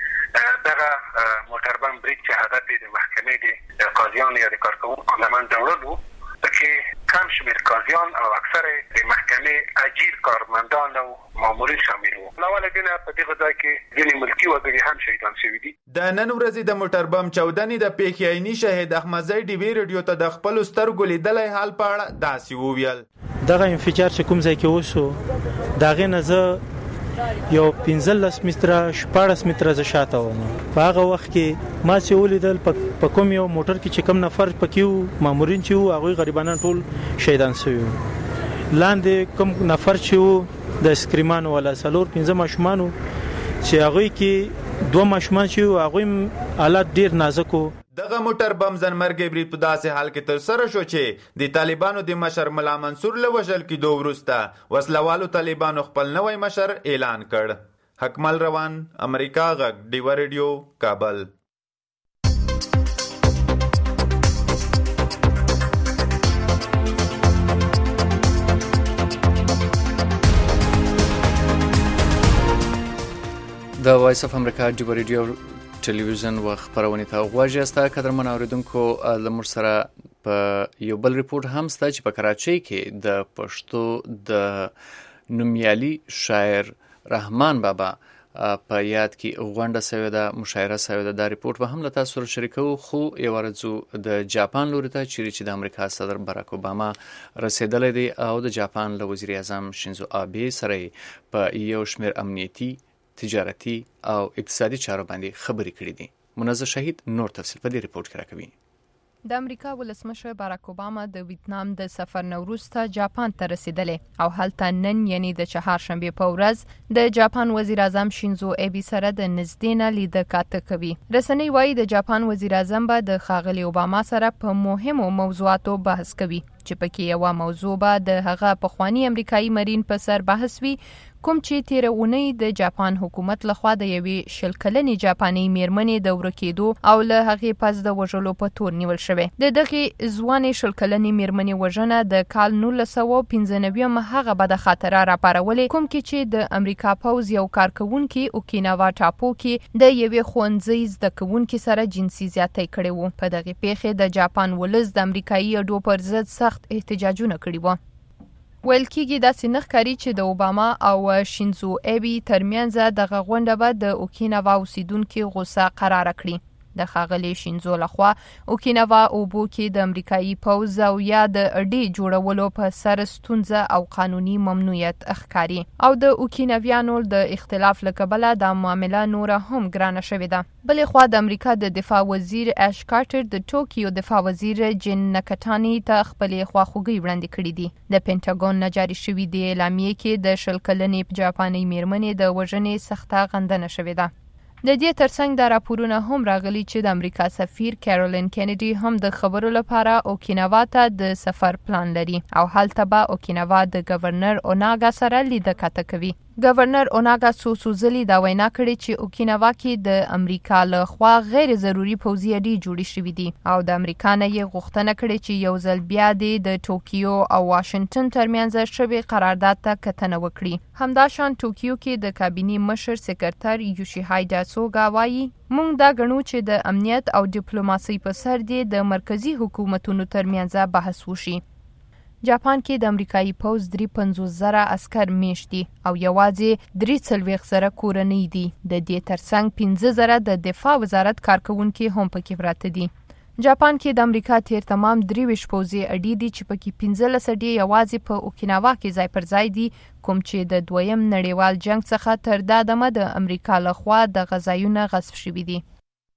دغه موټر بم برید چې هدف یې د محکمې د قاضیانو یا د کارکوونکو له منځه وړل وو پکې کم شمېر قاضیان او اکثر د محکمې اجیر کارمندان او مامورین شامل وو. له امله دې نه په دغه ځای کې ځینې ملکي وګړي هم شهیدان شوي دي. د نن ورځې د موټر بم چودنې د پیښې عیني شاهد احمدزی ډیوی رادیو ته د خپلو سترګو لیدلی حال په اړه داسې وویل. دغه انفجار چې کوم ځای کې وشو د هغې نه زه یو 15 متره 14 متره ز شاته وم. په هغه وخت کې ما چې ولیدل په کوم یو موټر کې چې کم نفر پکې وو مامورین چې وو هغه غریبانان ټول شهیدان شوي. لاندې کوم نفر چې وو د سکریمانو ولا 4-5 ماشومانو چې هغوی کې 2 ماشومان چې هغوی حالات ډیر نازک وو. دغه موټر بم ځنمرګي برید په داسې حال کې ترسره شو چې د طالبانو د مشر ملا منصور له وژل کېدو وروسته وسلوالو طالبانو خپل نوی مشر اعلان کړ. حکمل روان، امریکا غږ، ډیوه ریډیو، کابل. د وایس اف امریکا ډیوه ریډیو ټلویزیون و خبرونه ته غوږ یاست. قدرمن اوریدونکو، لمر سره په یو بل ریپورت هم ستا چې په کراچۍ کې د پښتو د نومیالي شاعر رحمان بابا په یاد کې غونډه سوې ده، مشاعره سوې ده. دا ریپورت به هم له تاسو سره شریکو، خو یو ورځو د جاپان لوري ته چیرې چې د امریکا صدر باراک اوباما رسیدلی دی او د جاپان له وزیر اعظم شینزو آبی سره په یو شمېر امنیتي، تجارتي او اقتصادي چارو باندې خبرې کړې دي. منزه شهید نور تفصیل په دې ریپورت کې راکوي. د امریکا ولسمشر باراک اوباما د ویتنام د سفر نه وروسته جاپان ته رسیدلی او هلته نن یعنی د چهارشنبې په ورځ د جاپان وزیر اعظم شینزو آبی سره د نږدې نه لیده کاته کوي. رسنۍ وایي د جاپان وزیر اعظم به د ښاغلي اوباما سره په مهمو موضوعاتو بحث کوي چې پکې یوه موضوع به د هغه پخواني امریکایي مرین په سر بحث وي، کوم چې تیره اونۍ د جاپان حکومت لخوا د یوې 20 کلنې جاپاني میرمنې د ورکېدو او له هغې پس د وژلو په تور نیول شوې. د دغې ځوانې 20 کلنې میرمنې وژنه د کال 1995 هغه بده خاطره راپارولې، کوم کې چې د امریکا پوځ یو کارکوونکي اوکیناوا ټاپو کې د یوې ښوونځي زده کوونکي سره جنسي زیاتی کړې وو. په دغې پیښې د جاپان ولس د امریکایي اډو پر ضد سخت احتجاجونه کړي وو. ویل کېږي داسې نه ښکاري چې د اوباما او شینزو آبی ترمنځ دغه غونډه به د اوکیناوا اوسیدونکي غوسه قراره کړي. د ښاغلي شینزو لخوا اوکیناوا اوبو کې د امریکایي پوځ او یا د اډې جوړولو په سر ستونزه او قانوني ممنوعیت ښکاري او د اوکیناویانو د اختلاف له کبله دا معامله نوره هم ګرانه شوې ده. بلې خوا د امریکا د دفاع وزیر اش کارټر د ټوکیو دفاع وزیر جن نکټانی ته خپلې خواخوږۍ وړاندې کړې دي. د پینټاګون نه جاري شوي د اعلامیې کې د 20 کلنې جاپاني میرمنې د وژنې سخته غندنه شوې ده. د دې ترڅنګ دا راپورونه هم راغلي چې د امریکا سفیر کیرولین کینیډي هم د خبرو لپاره اوکیناوا ته د سفر پلان لري او هلته به اوکیناوا د گورنر اوناګا سره لیده کاته کوي. گورنر اوناګا څو ځلې دا وینا کړې چې اوکیناوا کې د امریکا له خوا غیر ضروري پوځي اډې جوړې شوې دي او د امریکا نه یې غوښتنه کړې چې یو ځل بیا د ټوکیو او واشنگټن ترمنځ شوی قرارداد ته کتنه وکړي. همداشان ټوکیو کې د کابینې مشر سکرټر یوشیهایډا سوګا وایي موږ دا ګڼو چې د امنیت او ډیپلوماسۍ په سر دی د مرکزی حکومتونو ترمنځ بحث وشي. جاپان کې د امریکایي پوځ 53,000 عسكر میشت دي او یوازې 43,000 کورنۍ دي. د دې ترڅنګ 15,000 د دفاع وزارت کارکونکي هم پکې پراته دي. جاپان کې د امریکا تیر تمام 23 پوځي اډې دي چې پکې 15 اډې یوازې په اوکیناوا کې ځای پر ځای دي، کوم چې د دویم نړیوال جنگ څخه تر دا دمه د امریکا لخوا د غځایونه غصب شوي دي.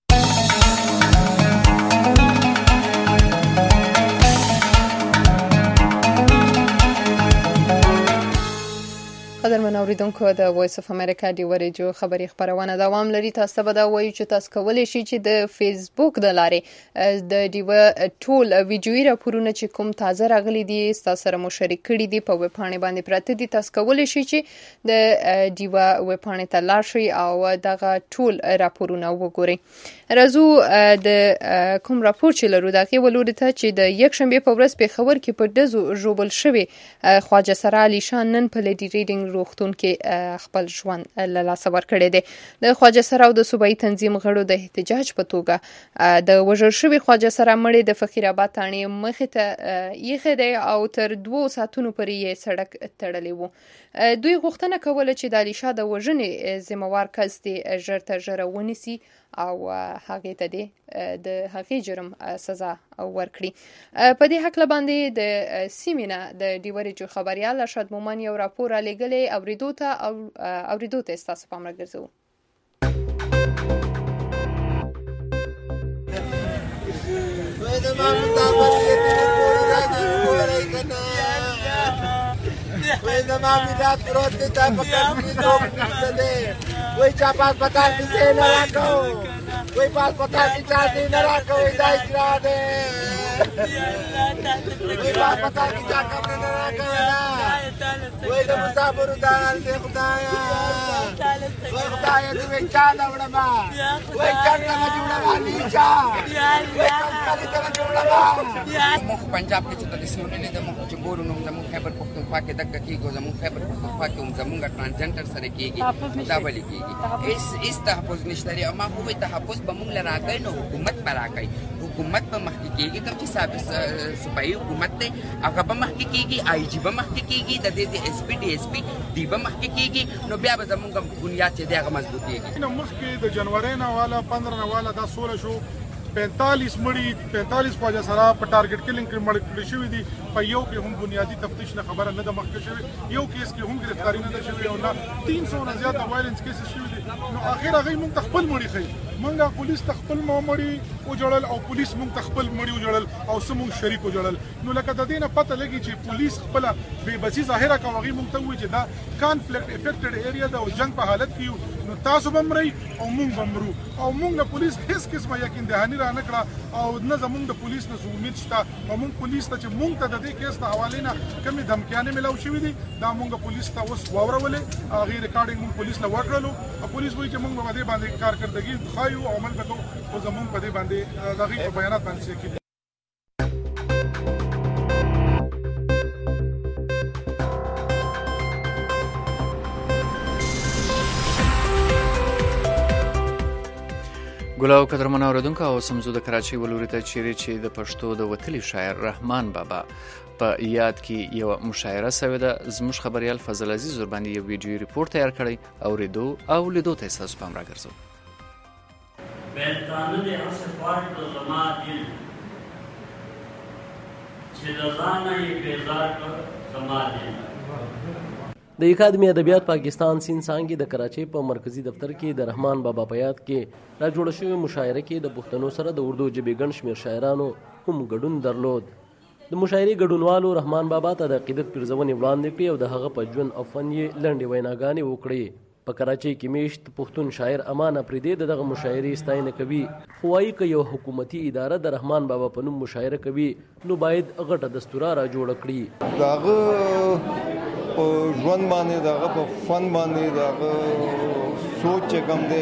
قدرمن اوریدونکو، د وایس اف امریکا ډیوه ریډیو خبري خبرونه دوام لري. تاسو به دا وایو چې تاسو کولی شئ چې د فیسبوک د لارې د ډیوه ټول ویډیوي راپورونه چې کوم تازه راغلي دي تاسو سره مو شریک کړي دي په ویب پاڼې باندې پراته دي. تاسو کولی شئ چې د ډیوه ویب پاڼې ته لاړ شئ او دغه ټول راپورونه وګورئ. راځو د کوم راپور چې لرو دغه ولوري ته چې د یک شنبه په ورځ په خبر کې په دزو ژوبل شوی خواجه سره علي شان نن په لیډي ریډینګ روغتون کې خپل ژوند له لاسه ورکړی دی. د خواجه سره او د صوبایي تنظیم غړو د احتجاج په توګه د وژل شوي خواجه سره مړی د فقیرآباد تاڼې مخې ته ایښی دی او تر 2 ساعتونو پورې یې سړک تړلی و. دوی غوښتنه کوله چې د علي شاه د وژنې ذمهوار کس دې ژر تر ژره ونیسي او هغې ته دې د هغې جرم سزا ورکړي. په دې هکله باندې د سیمې نه د ډیوه ریډیو خبریال ارشاد مومن یو راپور رالیږلی، اورېدو ته ستاسو پام راګرځوو. زما ملت پروت دی تا په کشمیرو پروت دی وای چا پاس پتا کیسه نه راکو وای پاس پتا کی چا دی نه راکو دا اجرا دی وای پاس پتا کی چا کمر نه راکو وای د مسافر دال دی خدایا وای خدایا دې چا لوړما وای چرته ما جوړما نیچا وای کله ته جوړما مخ پنجاب کې چې د سیمونې د مخ چې ګورونو زموږ خیبر پختونخوا کې دغه کېږي زموږ خیبر پختونخوا کې زموږ ټرانسجنډر سره کېږي دا ولې کېږي هیڅ تحفظ نشته لري او ما خو تحفظ به موږ لره راکړي نو حکومت به راکړي حکومت به مخکې کېږي کوم چې صوبایي حکومت دی هغه به مخکې کېږي آی جي به مخکې کېږي د دې ایس پي ډي ایس پي دی به مخکې کېږي نو بیا به زموږ بنیاد چې دی هغه مضبوطېږي مخکې د جنورۍ نه والا 15 نه والا دا 16 شو 45 مړي 45 فوجا سره په ټارګټ کلینګ کې مړ کړي شوی دي په یو کې هم بنیادی تفتیش نه خبره نه د مخکې شوی یو کیس کې هم گرفتاری نه شوی او نه 300 نه زیات وایلنس کیسز شوی دي نو اخر هغه موږ خپل مړي خي منګه پولیس تخپل مړي او جوړل او پولیس موږ تخپل مړي او جوړل او سمون شریک او جوړل نو لکه د دې نه پته لګي چې پولیس خپل به بسي ظاهره کوي موږ ته وایي چې دا کانفلیکټ افیکټډ ایریا دا او جنگ په حالت کې نو تاسو بمري او موږ بمرو او موږ د پولیس هیڅ قسمه یقین دهاني را نه کړه او نه زموږ د پولیس نه امید شته او موږ پولیس ته چې موږ ته د دې کیس د حوالې نه کمی دمکیانې ملو شوې دي دا موږ پولیس ته اوس واورولې هغه ریکارډینګ موږ پولیس له ورکړلو او پولیس وایي چې موږ په دې باندې کارکردګي خایو او عمل وکړو او زموږ په دې باندې دغه بیانات باندې کې ګلاو قدرمن اوریدونکو او سمزو د کراچۍ ولوري ته چیرې چې د پښتو د وتلي شاعر رحمان بابا په یاد کې یو مشاعره شوې ده زموږ خبريال فضل عزیز ورباندې یو ویډیو ریپورت تیار کړی او لیدو ته تاسو پام راګرځو بهتانه دې هڅه پارت زما دل چې ځانه یې بیزار کړ زما دل د اکاډمي ادبیات پاکستان سین څانګې د کراچۍ په مرکزی دفتر کې د رحمان بابا په یاد کې را جوړ شوی مشاعره کې د پښتنو سره د اردو ژبې ګڼ شمېر شاعرانو هم ګډون درلود د مشاعرې ګډونوالو رحمان بابا ته د عقیدت پیرزونې وړاندې کړې او د هغه په ژوند او فن یې لنډې ویناګانې وکړې په کراچۍ کې میشت پښتون شاعر امان افریدی دغه مشاعرې ستاینه کوي خو وايي که یو حکومتي اداره د رحمان بابا په نوم مشاعره کوي نو باید غټه دستوره را جوړه کړي دغه ژوند باندې دغه په فن باندې دغه سوچ کم دی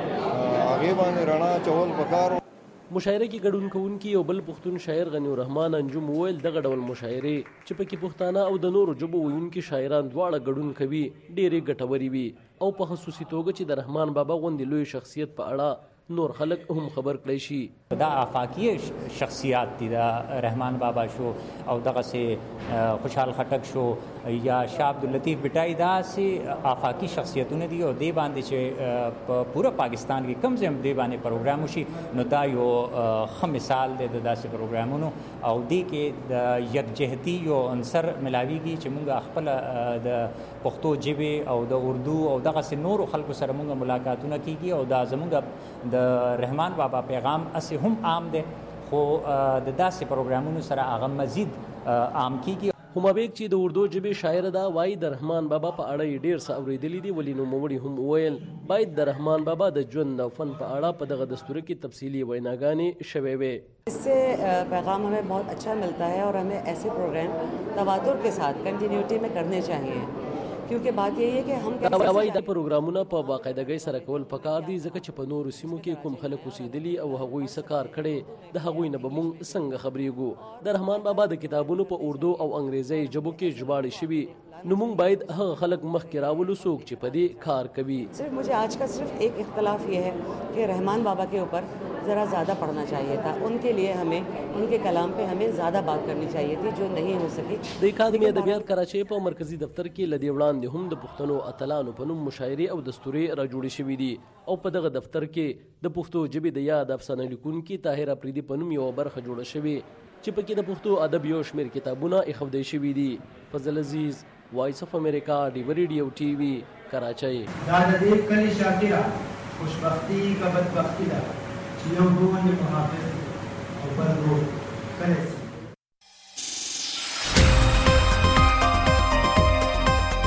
هغه باندې رڼا چول پکارو مشاعره کې ګډون کوونکي یو بل پښتون شاعر غنی الرحمن انجم ویل دغه ډول مشاعرې چې پکې پښتانه او د نورو ژبو ویونکي شاعران دواړه ګډون کوي ډېرې ګټورې وي او په خصوصي توګه چې د رحمان بابا غوندې لوی شخصیت په اړه نور خلک هم خبر کړی شي دا آفاقی شخصیات دي دا رحمان بابا شو او دغه سي خوشحال خټک شو یا شاه عبداللطیف بټای دا سي آفاقی شخصیتونه دي او دی باندې چې پورا پاکستان کې کم زم دی باندې پروګرام وشي نو دا یو خم مثال دی د داسې پروګرامونو او دی کې د یکجهتي یو عنصر ملاويږي چې موږ خپل د پښتو ژبه او د اردو او دغه سي نور خلکو سره موږ ملاقاتونه کیږي او دا زموږ د رحمان بابا پیغام اسه هم عام دي خو د داسې پروګرامونو سره هغه مزید عام کیږي همابیک چې د اردو ژبې شاعر دا وایي د رحمان بابا په اړه ډیر څه اوریدلی دي ولې نوموړي هم ویل باید د رحمان بابا د ژوند او فن په اړه په دغه دستور کې تفصیلی ویناګانې شوي وي इससे पैगाम हमें बहुत अच्छा मिलता है और हमें ऐसे प्रोग्राम तवातुर के साथ कंटिन्यूटी में करने चाहिए क्योंकि बात यही है कि हम وايي د پروګرامونو په باقاعدګۍ سره کول پکار دي ځکه چې په نورو سیمو کې کوم خلک اوسېدلي او هغوی سکار کړي د هغوی نه به موږ څنګه خبرېږو د رحمان بابا د کتابونو په اردو او انګریزي ژبو کې ژباړې شوي نو موږ باید هغه خلک مخکې راولو څوک چې په دې کار کوي صرف मुझे आज का सिर्फ एक इख्तलाफ ये है कि रहमान बाबा के ऊपर ज़रा ज़्यादा पढ़ना चाहिए था उनके लिए हमें उनके कलाम पे हमें ज़्यादा बात करनी चाहिए थी जो नहीं हो सकी د اکاډمي ادبیات کراچۍ په مرکزی دفتر کې لدی وړاندې هم د پښتنو اتلانو په نوم مشاعرې او دستوري را جوړې شوې دي او په دغه دفتر کې د پښتو ژبې د یاد افسانه لیکونکي طاهر افریدي په نوم یو برخه جوړه شوې چې پکې د پښتو ادب یو شمېر کتابونه ایښودل شوي دي فضل عزیز وایس اف امریکا ډیو ریډیو ټي وي کراچۍ دا د دې کلی شاکره خوشبختی کا بدبختی ده چې یو دوه محافظ او بل ورو کله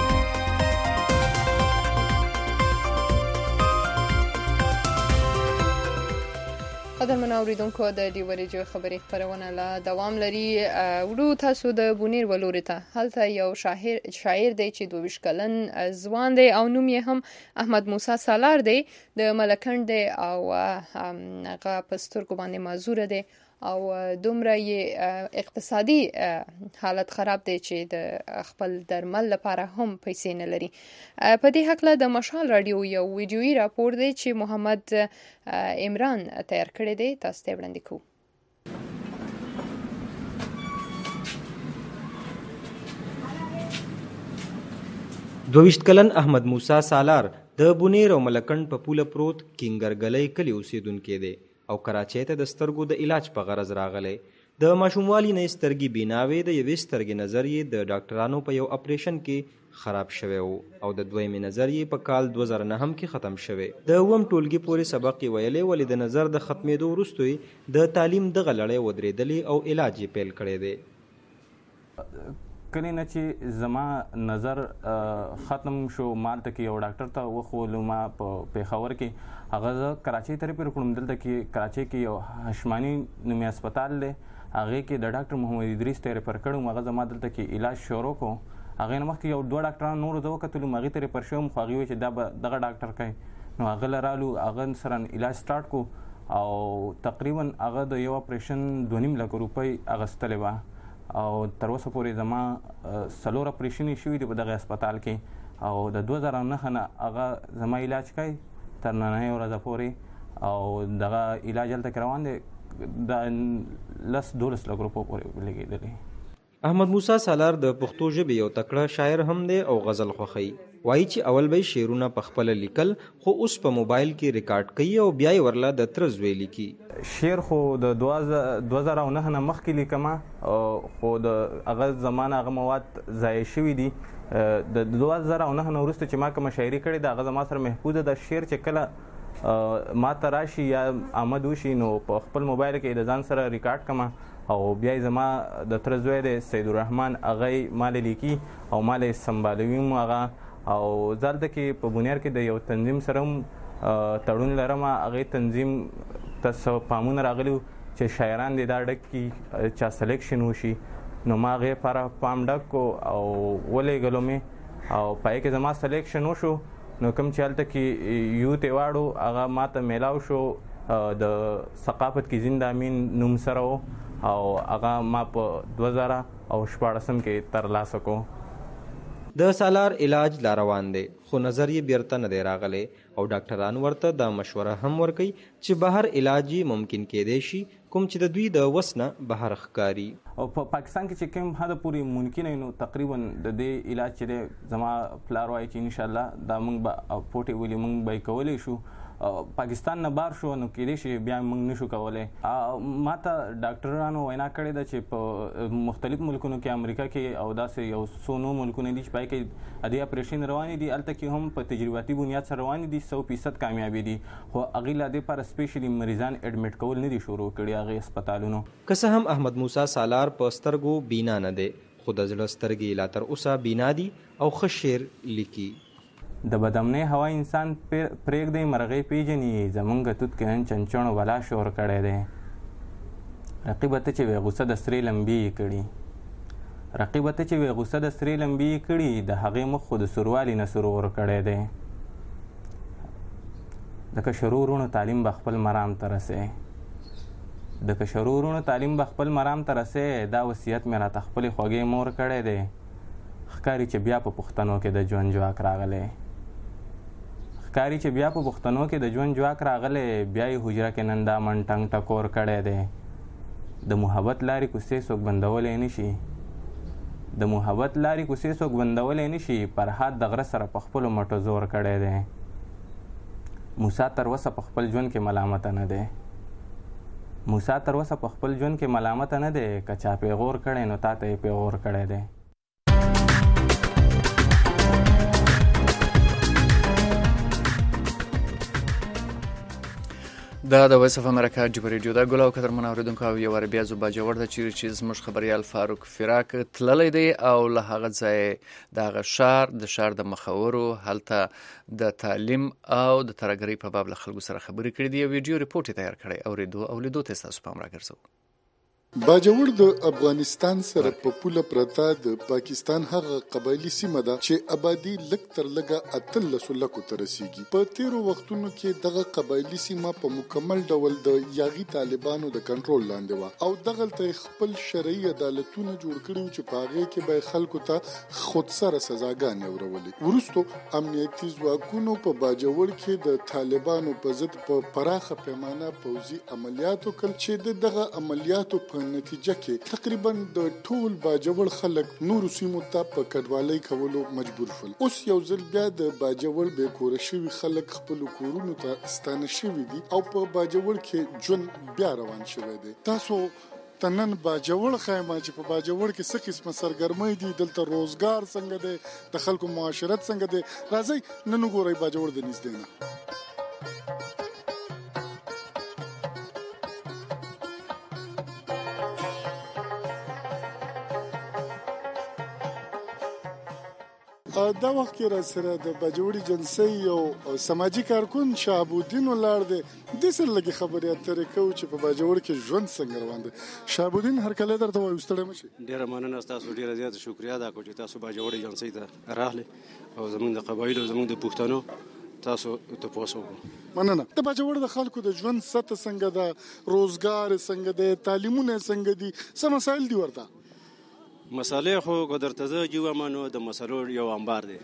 اوریدونکو د ډیو ریډیو خبري خبرونه لا دوام لري. وړو تاسو د بونیر ولوري ته هلته یو شاعر دی چې 22 کلن ځوان دی او نوم یې هم احمد موسی سالار دی. د ملکند دی او هغه په سترګو باندې معذور دی او دومره یې اقتصادي حالت خراب دی چې د خپل درمل لپاره هم پیسې نه لري. په دې هکله د مشال رادیو یو ویډیویي راپور دی چې محمد عمران تیار کړی دی، تاسو ته وړاندې کوو. 22 کلن احمد موسی سالار د بونیر او ملکند په پوله پروت کینګرګلۍ کلي اوسیدونکی دی او کراچۍ ته د سترګو د علاج په غرض راغلی. د ماشوموالي نه یې سترګې بیناوې، د یوې سترګې نظر یې د ډاکټرانو په یو اپریشن کې خراب شوی و او د دویمې نظر یې په کال 2009 کې ختم شوی. د اووم ټولګي پورې سبق یې ویلی، ولې د نظر د ختمېدو وروسته یې د تعلیم دغه لړۍ ودرېدلې او علاج یې پیل کړی دی. کله نه چې زما نظر ختم شو، مالته کې یو ډاکټر ته وښولو ما په پیښور کې، هغه زه کراچۍ ته ریفر کړم. دلته کې کراچۍ کې یو هشماني نومي هسپتال دی، هغې کې د ډاکټر محمد ادریس ته ریفر کړم. هغه زما دلته کې علاج شروع کړو. هغې نه مخکې یو 2 ډاکټران نورو زه وکتلم، هغې ته ریفر شوم، خو هغې وایي چې دا به دغه ډاکټر کوي. نو هغه له رالو، هغه سره علاج سټارټ کړو او تقریبا هغه د یو اپریشن 2.5 لک روپۍ اخیستلې وه او تر اوسه پورې زما 4 اپریشنې شوي دي په دغه هسپتال کې او د 2009 نه هغه زما علاج کوي تر نننۍ ورځې پورې او دغه علاج هلته کې روان دی، د 10-12 لک روپو پورې لګېدلی. احمد موسی سالار د پښتو ژبې یو تکړه شاعر هم دی او غزل خوښوي. وایي چې اول به شعرونه په خپله لیکل، خو اوس په موبایل کې ریکارډ کوي او بیا یې ورله د تره زوی لیکي. شعر خو د 2009 نه مخکې لیکمه، خو د هغه زمانه هغه مواد ضایع شوي دي. د 2009 نه وروسته چې ما کومه شاعري کړې ده هغه زما سره محفوظه ده. شعر چې کله ما ته راشي یا آمد وشي نو په خپل موبایل کې د ځان سره ریکارډ کړم او بیا زما د تره زوی دی سید الرحمن، هغه مالې لیکي او مالې سمبالوي هغه. او زه هلته کې په بونیر کې د یو تنظیم سره هم تړون لرم. هغې تنظیم ته څه پامونه راغلي چې شاعران دې دا ډک کړي، چا سلیکشن وشي. نو ما هغې لپاره پام ډک کړو او ولېږلو مې او پای کې زما سلیکشن وشو. نو کوم چې هلته کې یوت ایوارډ و هغه ما ته میلاو شو د ثقافت کې زنده امین نوم سره و او هغه ما په 2014 کې ترلاسه کړو. د سالار علاج لا روان دی، خو نظر یې بیرته نه دی راغلی او ډاکټران ورته دا مشوره هم ورکوي چې بهر علاج یې ممکن کېدی شي، کوم چې د دوی د وس نه بهر ښکاري. او په پاکستان کې چې کوم حد پورې ممکن نو تقریبا د دې علاج چې دی زما پلار وایي چې انشاءالله دا موږ به پوټې ولې موږ به یې کولی شو. پاکستان نه بار شو نو کېدای شي بیا موږ نشو کولی. ما ته ډاکټرانو وینا کړې ده چې په مختلف ملکونو کې، امریکا کې او داسې یو څو نور ملکونه دي چې پای کې دې اپریشن روانې دي، هلته کې هم په تجرباتي بنیاد سره روانې دي، 100% کامیابي دي. خو هغې لا دې لپاره سپیشلي مریضان اډمیټ کول نه دي شروع کړي هغې هسپتالونو. که څه هم احمد موسی سالار په سترګو بینا نه دی، خو د زړه سترګې لا تر اوسه بینا دي او ښه شعر لیکي. د بدامنۍ هوا انسان پرېږدی مرغۍ پیژني، زمونږ توت کې نن چنچڼو بلا شور کړی دی. رقیبه ته چې وې غوسه د سرې لمبې یې کړي، رقیبه ته چې وې غوسه د سرې لمبې یې کړي، د هغې مخ خو د سوروالي نه سرور کړی دی. د کشرو وروڼو تعلیم به خپل مرام ته رسئ، د کشرو وروڼو تعلیم به خپل مرام ته رسئ، دا وصیت مې راته خپلې خوږې مور کړی دی. ښکاري چې بیا په پښتنو کې د ژوند جواک راغلی، ښکاري چې بیا په پښتنو کې د ژوند جواک راغلی، بیا یې حجره کې نن دا من ټنګ ټکور کړی دی. د محبت لارې کوڅې څوک بندولی نه شي، د محبت لارې کوڅې څوک بندولی نه شي، فرهاد د غره سره په خپلو مټو زور کړی دی. موسی تر اوسه په خپل ژوند کې ملامته نه دی، موسی تر اوسه په خپل ژوند کې ملامته نه دی، که چا پیغور کړی نو تا ته یې پیغور کړی دی. دا د وایس اف امریکا جبر ریډیو دا ګل او قدرمن اوریدونکو او یو بیا زو باجوړ د چیرې چې زموږ خبريال فاروق فراق تللی دی او له هغه ځای د شهر د مخورو هلته د تعلیم او د ترګری په باب له خلکو سره خبرې کړې دي او ویډیو ریپورت تیار کړی او لیدو ته تاسو پام راګرځو. باجوړ د افغانستان سره په پوله پرتا د پاکستان هغه قبایلی سیمه ده چې آبادی لک تر لګه 13 لکو ته رسیږي. په تیرو وختونو کې دغه قبایلی سیمه په مکمل ډول د یاغي طالبانو د کنټرول لاندې و او دغه ته خپل شرعي عدالتونه جوړ کړي چې په هغه کې به خلکو ته خود سره سزاګانې ورولې. ورستو امنیتي ځواکونو په باجوړ کې د طالبانو په ضد په پراخه پیمانه پوځي عملیات وکړ چې دغه عملیاتو په نتیجه کې تقریبا د ټول باجوړ خلک نور سیمو ته په کډوالۍ کولو مجبور شول. اوس یو ځل بیا د باجوړ به کور شوی خلک خپل کورونو ته ستانه شوی دي او په باجوړ کې ژوند بیا روان شوی دی. تاسو تنن باجوړ خیمه چې په باجوړ کې څه قسمه سرګرمۍ دي، دلته روزګار څنګه دی، د خلکو معاشرت څنګه دی، راځئ نن وګورئ باجوړ د نږدې نه. دا وخت کې را سره د باجوړي جنسي او سماجی کارکون شهابالدین ولر دی. د سر لګي خبرې اترې کوي چې په باجوړ کې ژوند څنګه روان دی. شهابالدین هر کله درته وایي ستړی مشي. ډیره مننه تاسو، ډیره زیاته شکریا ادا کوم چې تاسو باجوړي جنسي ته راغلي او زمونږ د قبایلو زمونږ د پښتنو تاسو ته پوسو مننه. د باجوړ د خلکو د ژوند سطح څنګه ده، روزګار څنګه دی، تعلیمونه څنګه دي، څه مسایل دي ورته؟ مسالې خو قدرتزه جوامانو د مسلو یو انبار دی.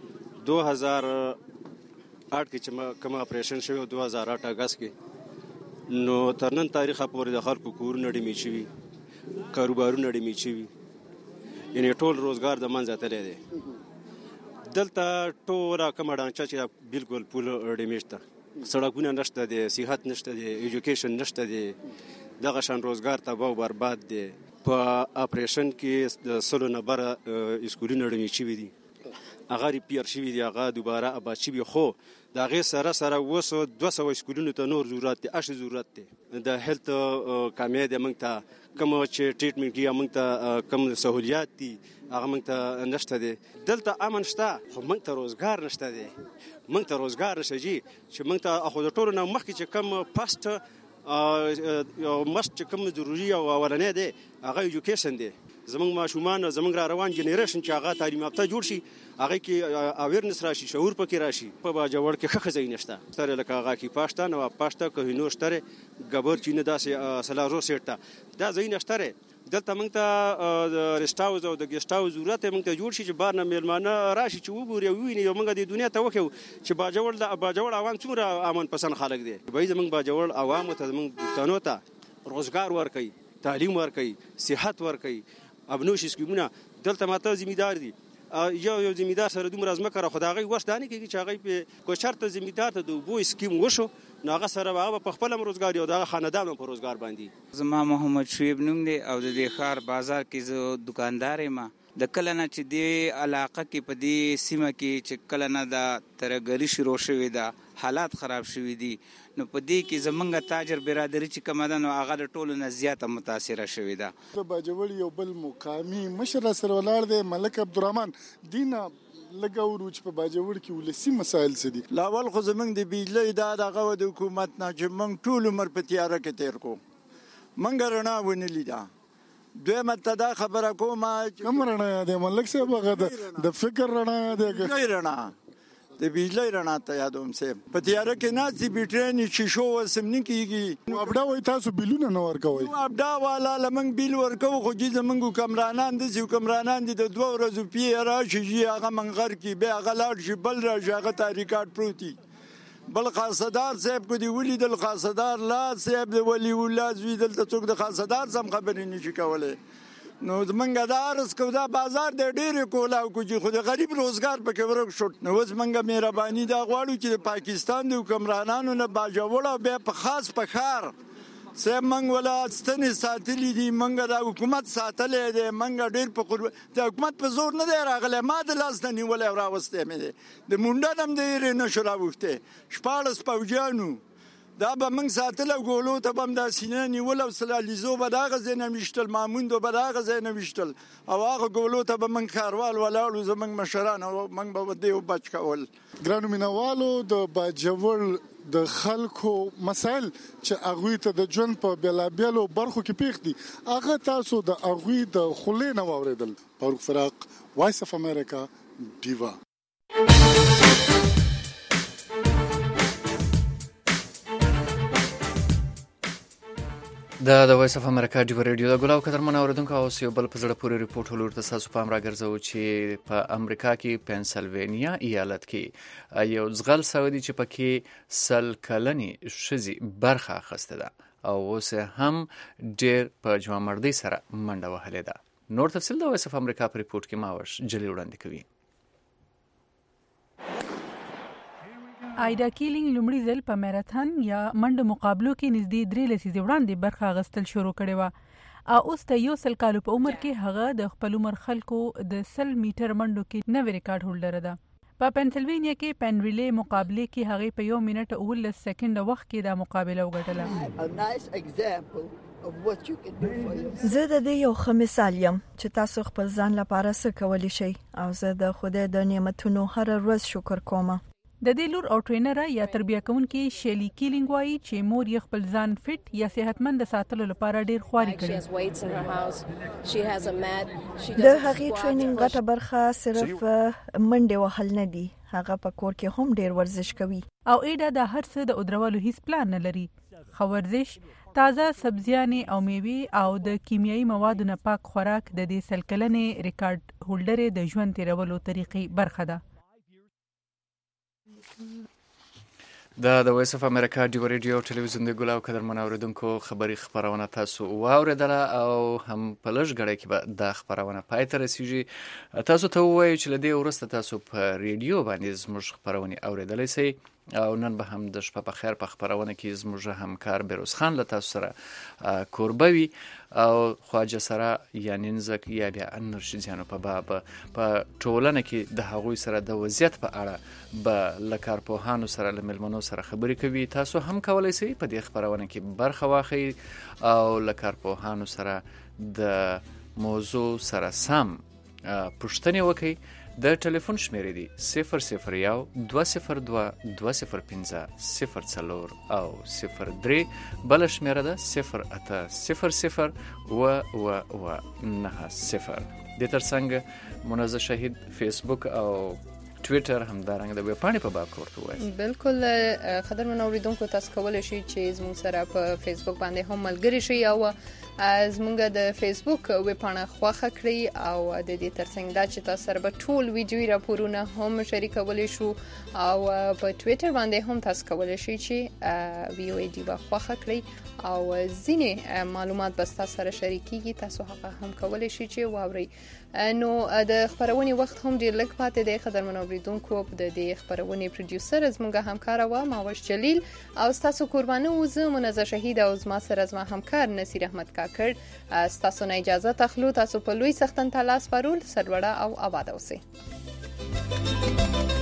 2008 کې چې کوم اپریشن شوی 2008 اگست کې نو تر نن تاریخ پورې د خلکو کورونه ډیمې شوي، کاروبارونه ډیمې شوي، یعنی ټول روزګار د منځه تللی دی. دلته ټوله کومه ډانچه چې بالکل پول ډیمې شته، سړکونه نشته دی، صحت نشته دی، ایجوکیشن نشته دی، دغه شان روزګار تباه او برباد دی. په اپریشن کې د سلو نبره اسکولونه ډیمې شوي دي، هغه ریپیر شوي دي، هغه دوباره آباد شوي، خو د هغې سره اوس 200 اسکولونو ته نور ضرورت دی، اشي ضرورت دی. د هیلت کامیه دی، موږ ته کوم چې ټریټمنټ کیږي، موږ ته کوم سہولیات دي هغه موږ ته نشته دی. دلته امن شته خو موږ ته روزګار نشته دی. موږ ته روزګار نشته جي چې موږ ته خو د ټولو نه مخکې چې کوم پاست یو مست چې کوم ضروري او اولنې دی هغه ایجوکیشن دی. زمونږ ماشومان زمونږ را روان جنریشن چې هغه تعلیم یافته جوړ شي، هغه کې اویرنس راشي، شعور پکې راشي. په باجوړ کې ښه ځای نشته ستاره لکه هغه کې پاشته نو پاشته کوي نو شتره ګبر چې نه داسې سلارو سیټه دا ځای نشته. دلته موږ ته ریسټ هاوس او د ګیسټ هاوس ضرورت موږ ته جوړ شي چې بار نه میلمانه راشي چې وګوري او ویني او موږ د دنیا ته وکړو چې باجوړ عوام څومره امن پسند خلک دي. به زموږ باجوړ عوام ته زموږ پښتنو ته روزګار ورکوي، تعلیم ورکوي، صحت ورکوي، ابنوش اسکیمونه. دلته ماته ذمہدار دي یو ذمہدار سره دومره ځمکه را خدای وخت دانه کېږي چې هغه په کو شرط ذمہدار ته د وبو اسکیم وشو نو هغه سره هغه په خپل روزګار او د خاندانو په روزګار باندې. زما محمد شعیب نوم دی او د دې ښار بازار کې زه دکاندار یم. د کله نه چې دې علاقه کې په دې سیمه کې چې کله نه د ترګری شروع شوې ده، حالات خراب شوي دي، نو په دې کې زمونږ تاجر برادری چې کومه ده نو هغه د ټولو نه زیاته متاثره شوې ده. د باجوړ یو بل مقامي مشر سره ولاړ دی ملک عبدالرحمن. دینا لګاورو چې په باجوړ کې ولسی مسایل څه دي؟ لاول خو زمونږ د بجلی دا دغه د حکومت نه چې موږ ټول عمر په تیاره کې تیر کو، موږ رڼا ونه لیده. دویمه ته دا خبره کوم کوم رڼا دی ملک صاحب؟ هغه د فکر رڼا دی، رڼا د بجلی رڼا ته یادوم سه په تیاره کې ناڅي بیټرین شیشو وسم نه کیږي. نو ابدا وای تاسو بیلونه نه ورکوي؟ ابدا والا لمنګ بیل ورکو خو چې زمنګ کمرانان دي چې کمرانان دي د 2 ورځې پی راشي هغه منغر کې به هغه لاړ شي بل راځي هغه تاریخات پروتي. بل خاصدار صاحب کو دی ولیدل، خاصدار لا صاحب دی ولی ولا زوی دلته څوک د خاصدار سم خبرې نشي کولای. نو زمونږ دا عرض کو دا بازار د ډېرې کولاو کو چې خو د غریب روزګار پکې ورک شو. نو اوس مونږ مهرباني دا غواړو چې د پاکستان د حکمرانانو نه باجوړ او بیا په خاص په ښار سه منګ ولا ستنې ساتلې دي، منګ د حکومت ساتلې دي، منګ ډېر په د حکومت په زور نه دی راغلی. ما د لاس نه نیولې راوستې مې دی د مونډه هم د یې نه شو راوښتې. 14 پوجیانو دا به موږ ساتل او ګولو ته به هم دا سینه نیول او سلالیزو به د هغه ځای نه ویشتل ماموندو به د هغه ځای نه ویشتل او هغه ګولو ته به موږ ښاروال ولاړو زموږ مشران او موږ به دې بچ کول. ګرانو مینوالو د باجوړ د خلکو مسایل چې هغوی ته د ژوند په بېلابېلو برخو کې پیښ دي هغه تاسو د هغوی د خولې نه واورېدل. فاروق فراق، وایس اف امریکا، ډیوا. د وایس اف امریکا ډیوا ریډیو د ګلاو قدرمن اوریدونکو اوس یو بل په زړه پورې ریپورټ ولور ته تاسو پام راګرځو چې په امریکا کې پنسلوانیا ایالت کې یو ځغل سعودي چې پکې 100 کلنې ښځې برخه اخیسته ده او اوس هم ډېر په جوامردۍ سره منډه وهلې ده. نور تفصیل د وایس اف امریکا په ریپورټ کې ماوش جلی وړاندې کوي. آیدا کیلینګ لومړي ځل په میراتھن یا منډه مقابلو کې نږدې 3 لسیزې وړاندې برخه اخیستل شروع کړې وه او اوس د 100 کالو په عمر کې هغه د خپل عمر خلکو د 100 میټر منډو کې نوی ریکارډ هولډر ده. په پنسلوانیا کې پنریلې مقابله کې هغه په 1 منټ 19 سکند وخت کې دا مقابله وګټله. زه د دې یو ښه مثال یم چې تاسو خپل ځان لپاره څه کولی شئ او زه د خدای د نعمتونو هر ورځ شکر کوم. د دې لور او ټرینر یا تربیه کوونکي شیلی کیلینګ وایي چې مور یې خپل ځان فټ یا صحتمند ساتلو لپاره ډیر خواري کړي. د هغې ټریننګ غټه برخه صرف منډه وهل نه دي، هغه په کور کې هم ډیر ورزش کوي او ایډا د هر څه د ودرولو هیڅ پلان نه لري. خو ورزش، تازه سبزیانې او میوې او د کیمیاوي موادو نه پاک خوراک د دې 100 کلنې ریکارډ هولډر د ژوند تیرولو طریقې برخه ده. د وایس اف امریکا ډیوا ریډیو ټلویزیون د ګلاو قدرمن اوریدونکو خبري خبرونه تاسو واوریدله او هم په لږ غړي کې به د خبرونه پای ته رسیږي. تاسو ته وایي چې لدې ورسته تاسو په ریډیو باندې زموږ خبرونه اوریدلای شئ او نن به هم د شپه په خیر په خبرونه کې زموږ همکار بیروز خان له تاسو سره کوربوي او خواجه سره یا ننزک یا بیا انور شیزانو په باب په ټولنه کې د هغوی سره د وضعیت په اړه به له کارپوهانو سره له مېلمنو سره خبرې کوي. تاسو هم کولی شئ په دې خبرونه کې برخه واخلئ او له کارپوهانو سره د موضوع سره سم پوښتنې وکړئ. د ټلیفون شمیرې دي 001 202 205 04 او 03. بل شمیره ده 0800 990. د ترڅنګ منزه شهید فیسبوک او ټویټر هم دارنګ د ویبپاڼې په باب ورته وایي. بالکل قدرمن اوریدونکو تاسو کولی شئ چې زموږ سره په فیسبوک باندې هم ملګري شئ او زموږ د فیسبوک ویبپاڼه خوښه کړئ او د دې ترڅنګ دا چې تاسو سره به ټول ویډیوي راپورونه هم شریکولی شو او په ټویټر باندې هم تاسو کولی شئ چې وی او ای ډیوا خوښه کړئ او ځینې معلومات به تاسو سره شریکیږي، تاسو هغه هم کولی شئ چې واورئ. نو د خبرونې وخت هم ډیر لږ پاتې دی. قدرمن اوریدونکو د دې خبرونې پروډوسر زموږ همکار و ماوش جلیل او تاسو قربانه و زه منزه شهید او زما سره زما همکار نصیر احمد کاکړ. تاسو نه اجازه تخلو، تاسو په لوی سختن تلاس پرول سرلوړه او آباد اوسئ.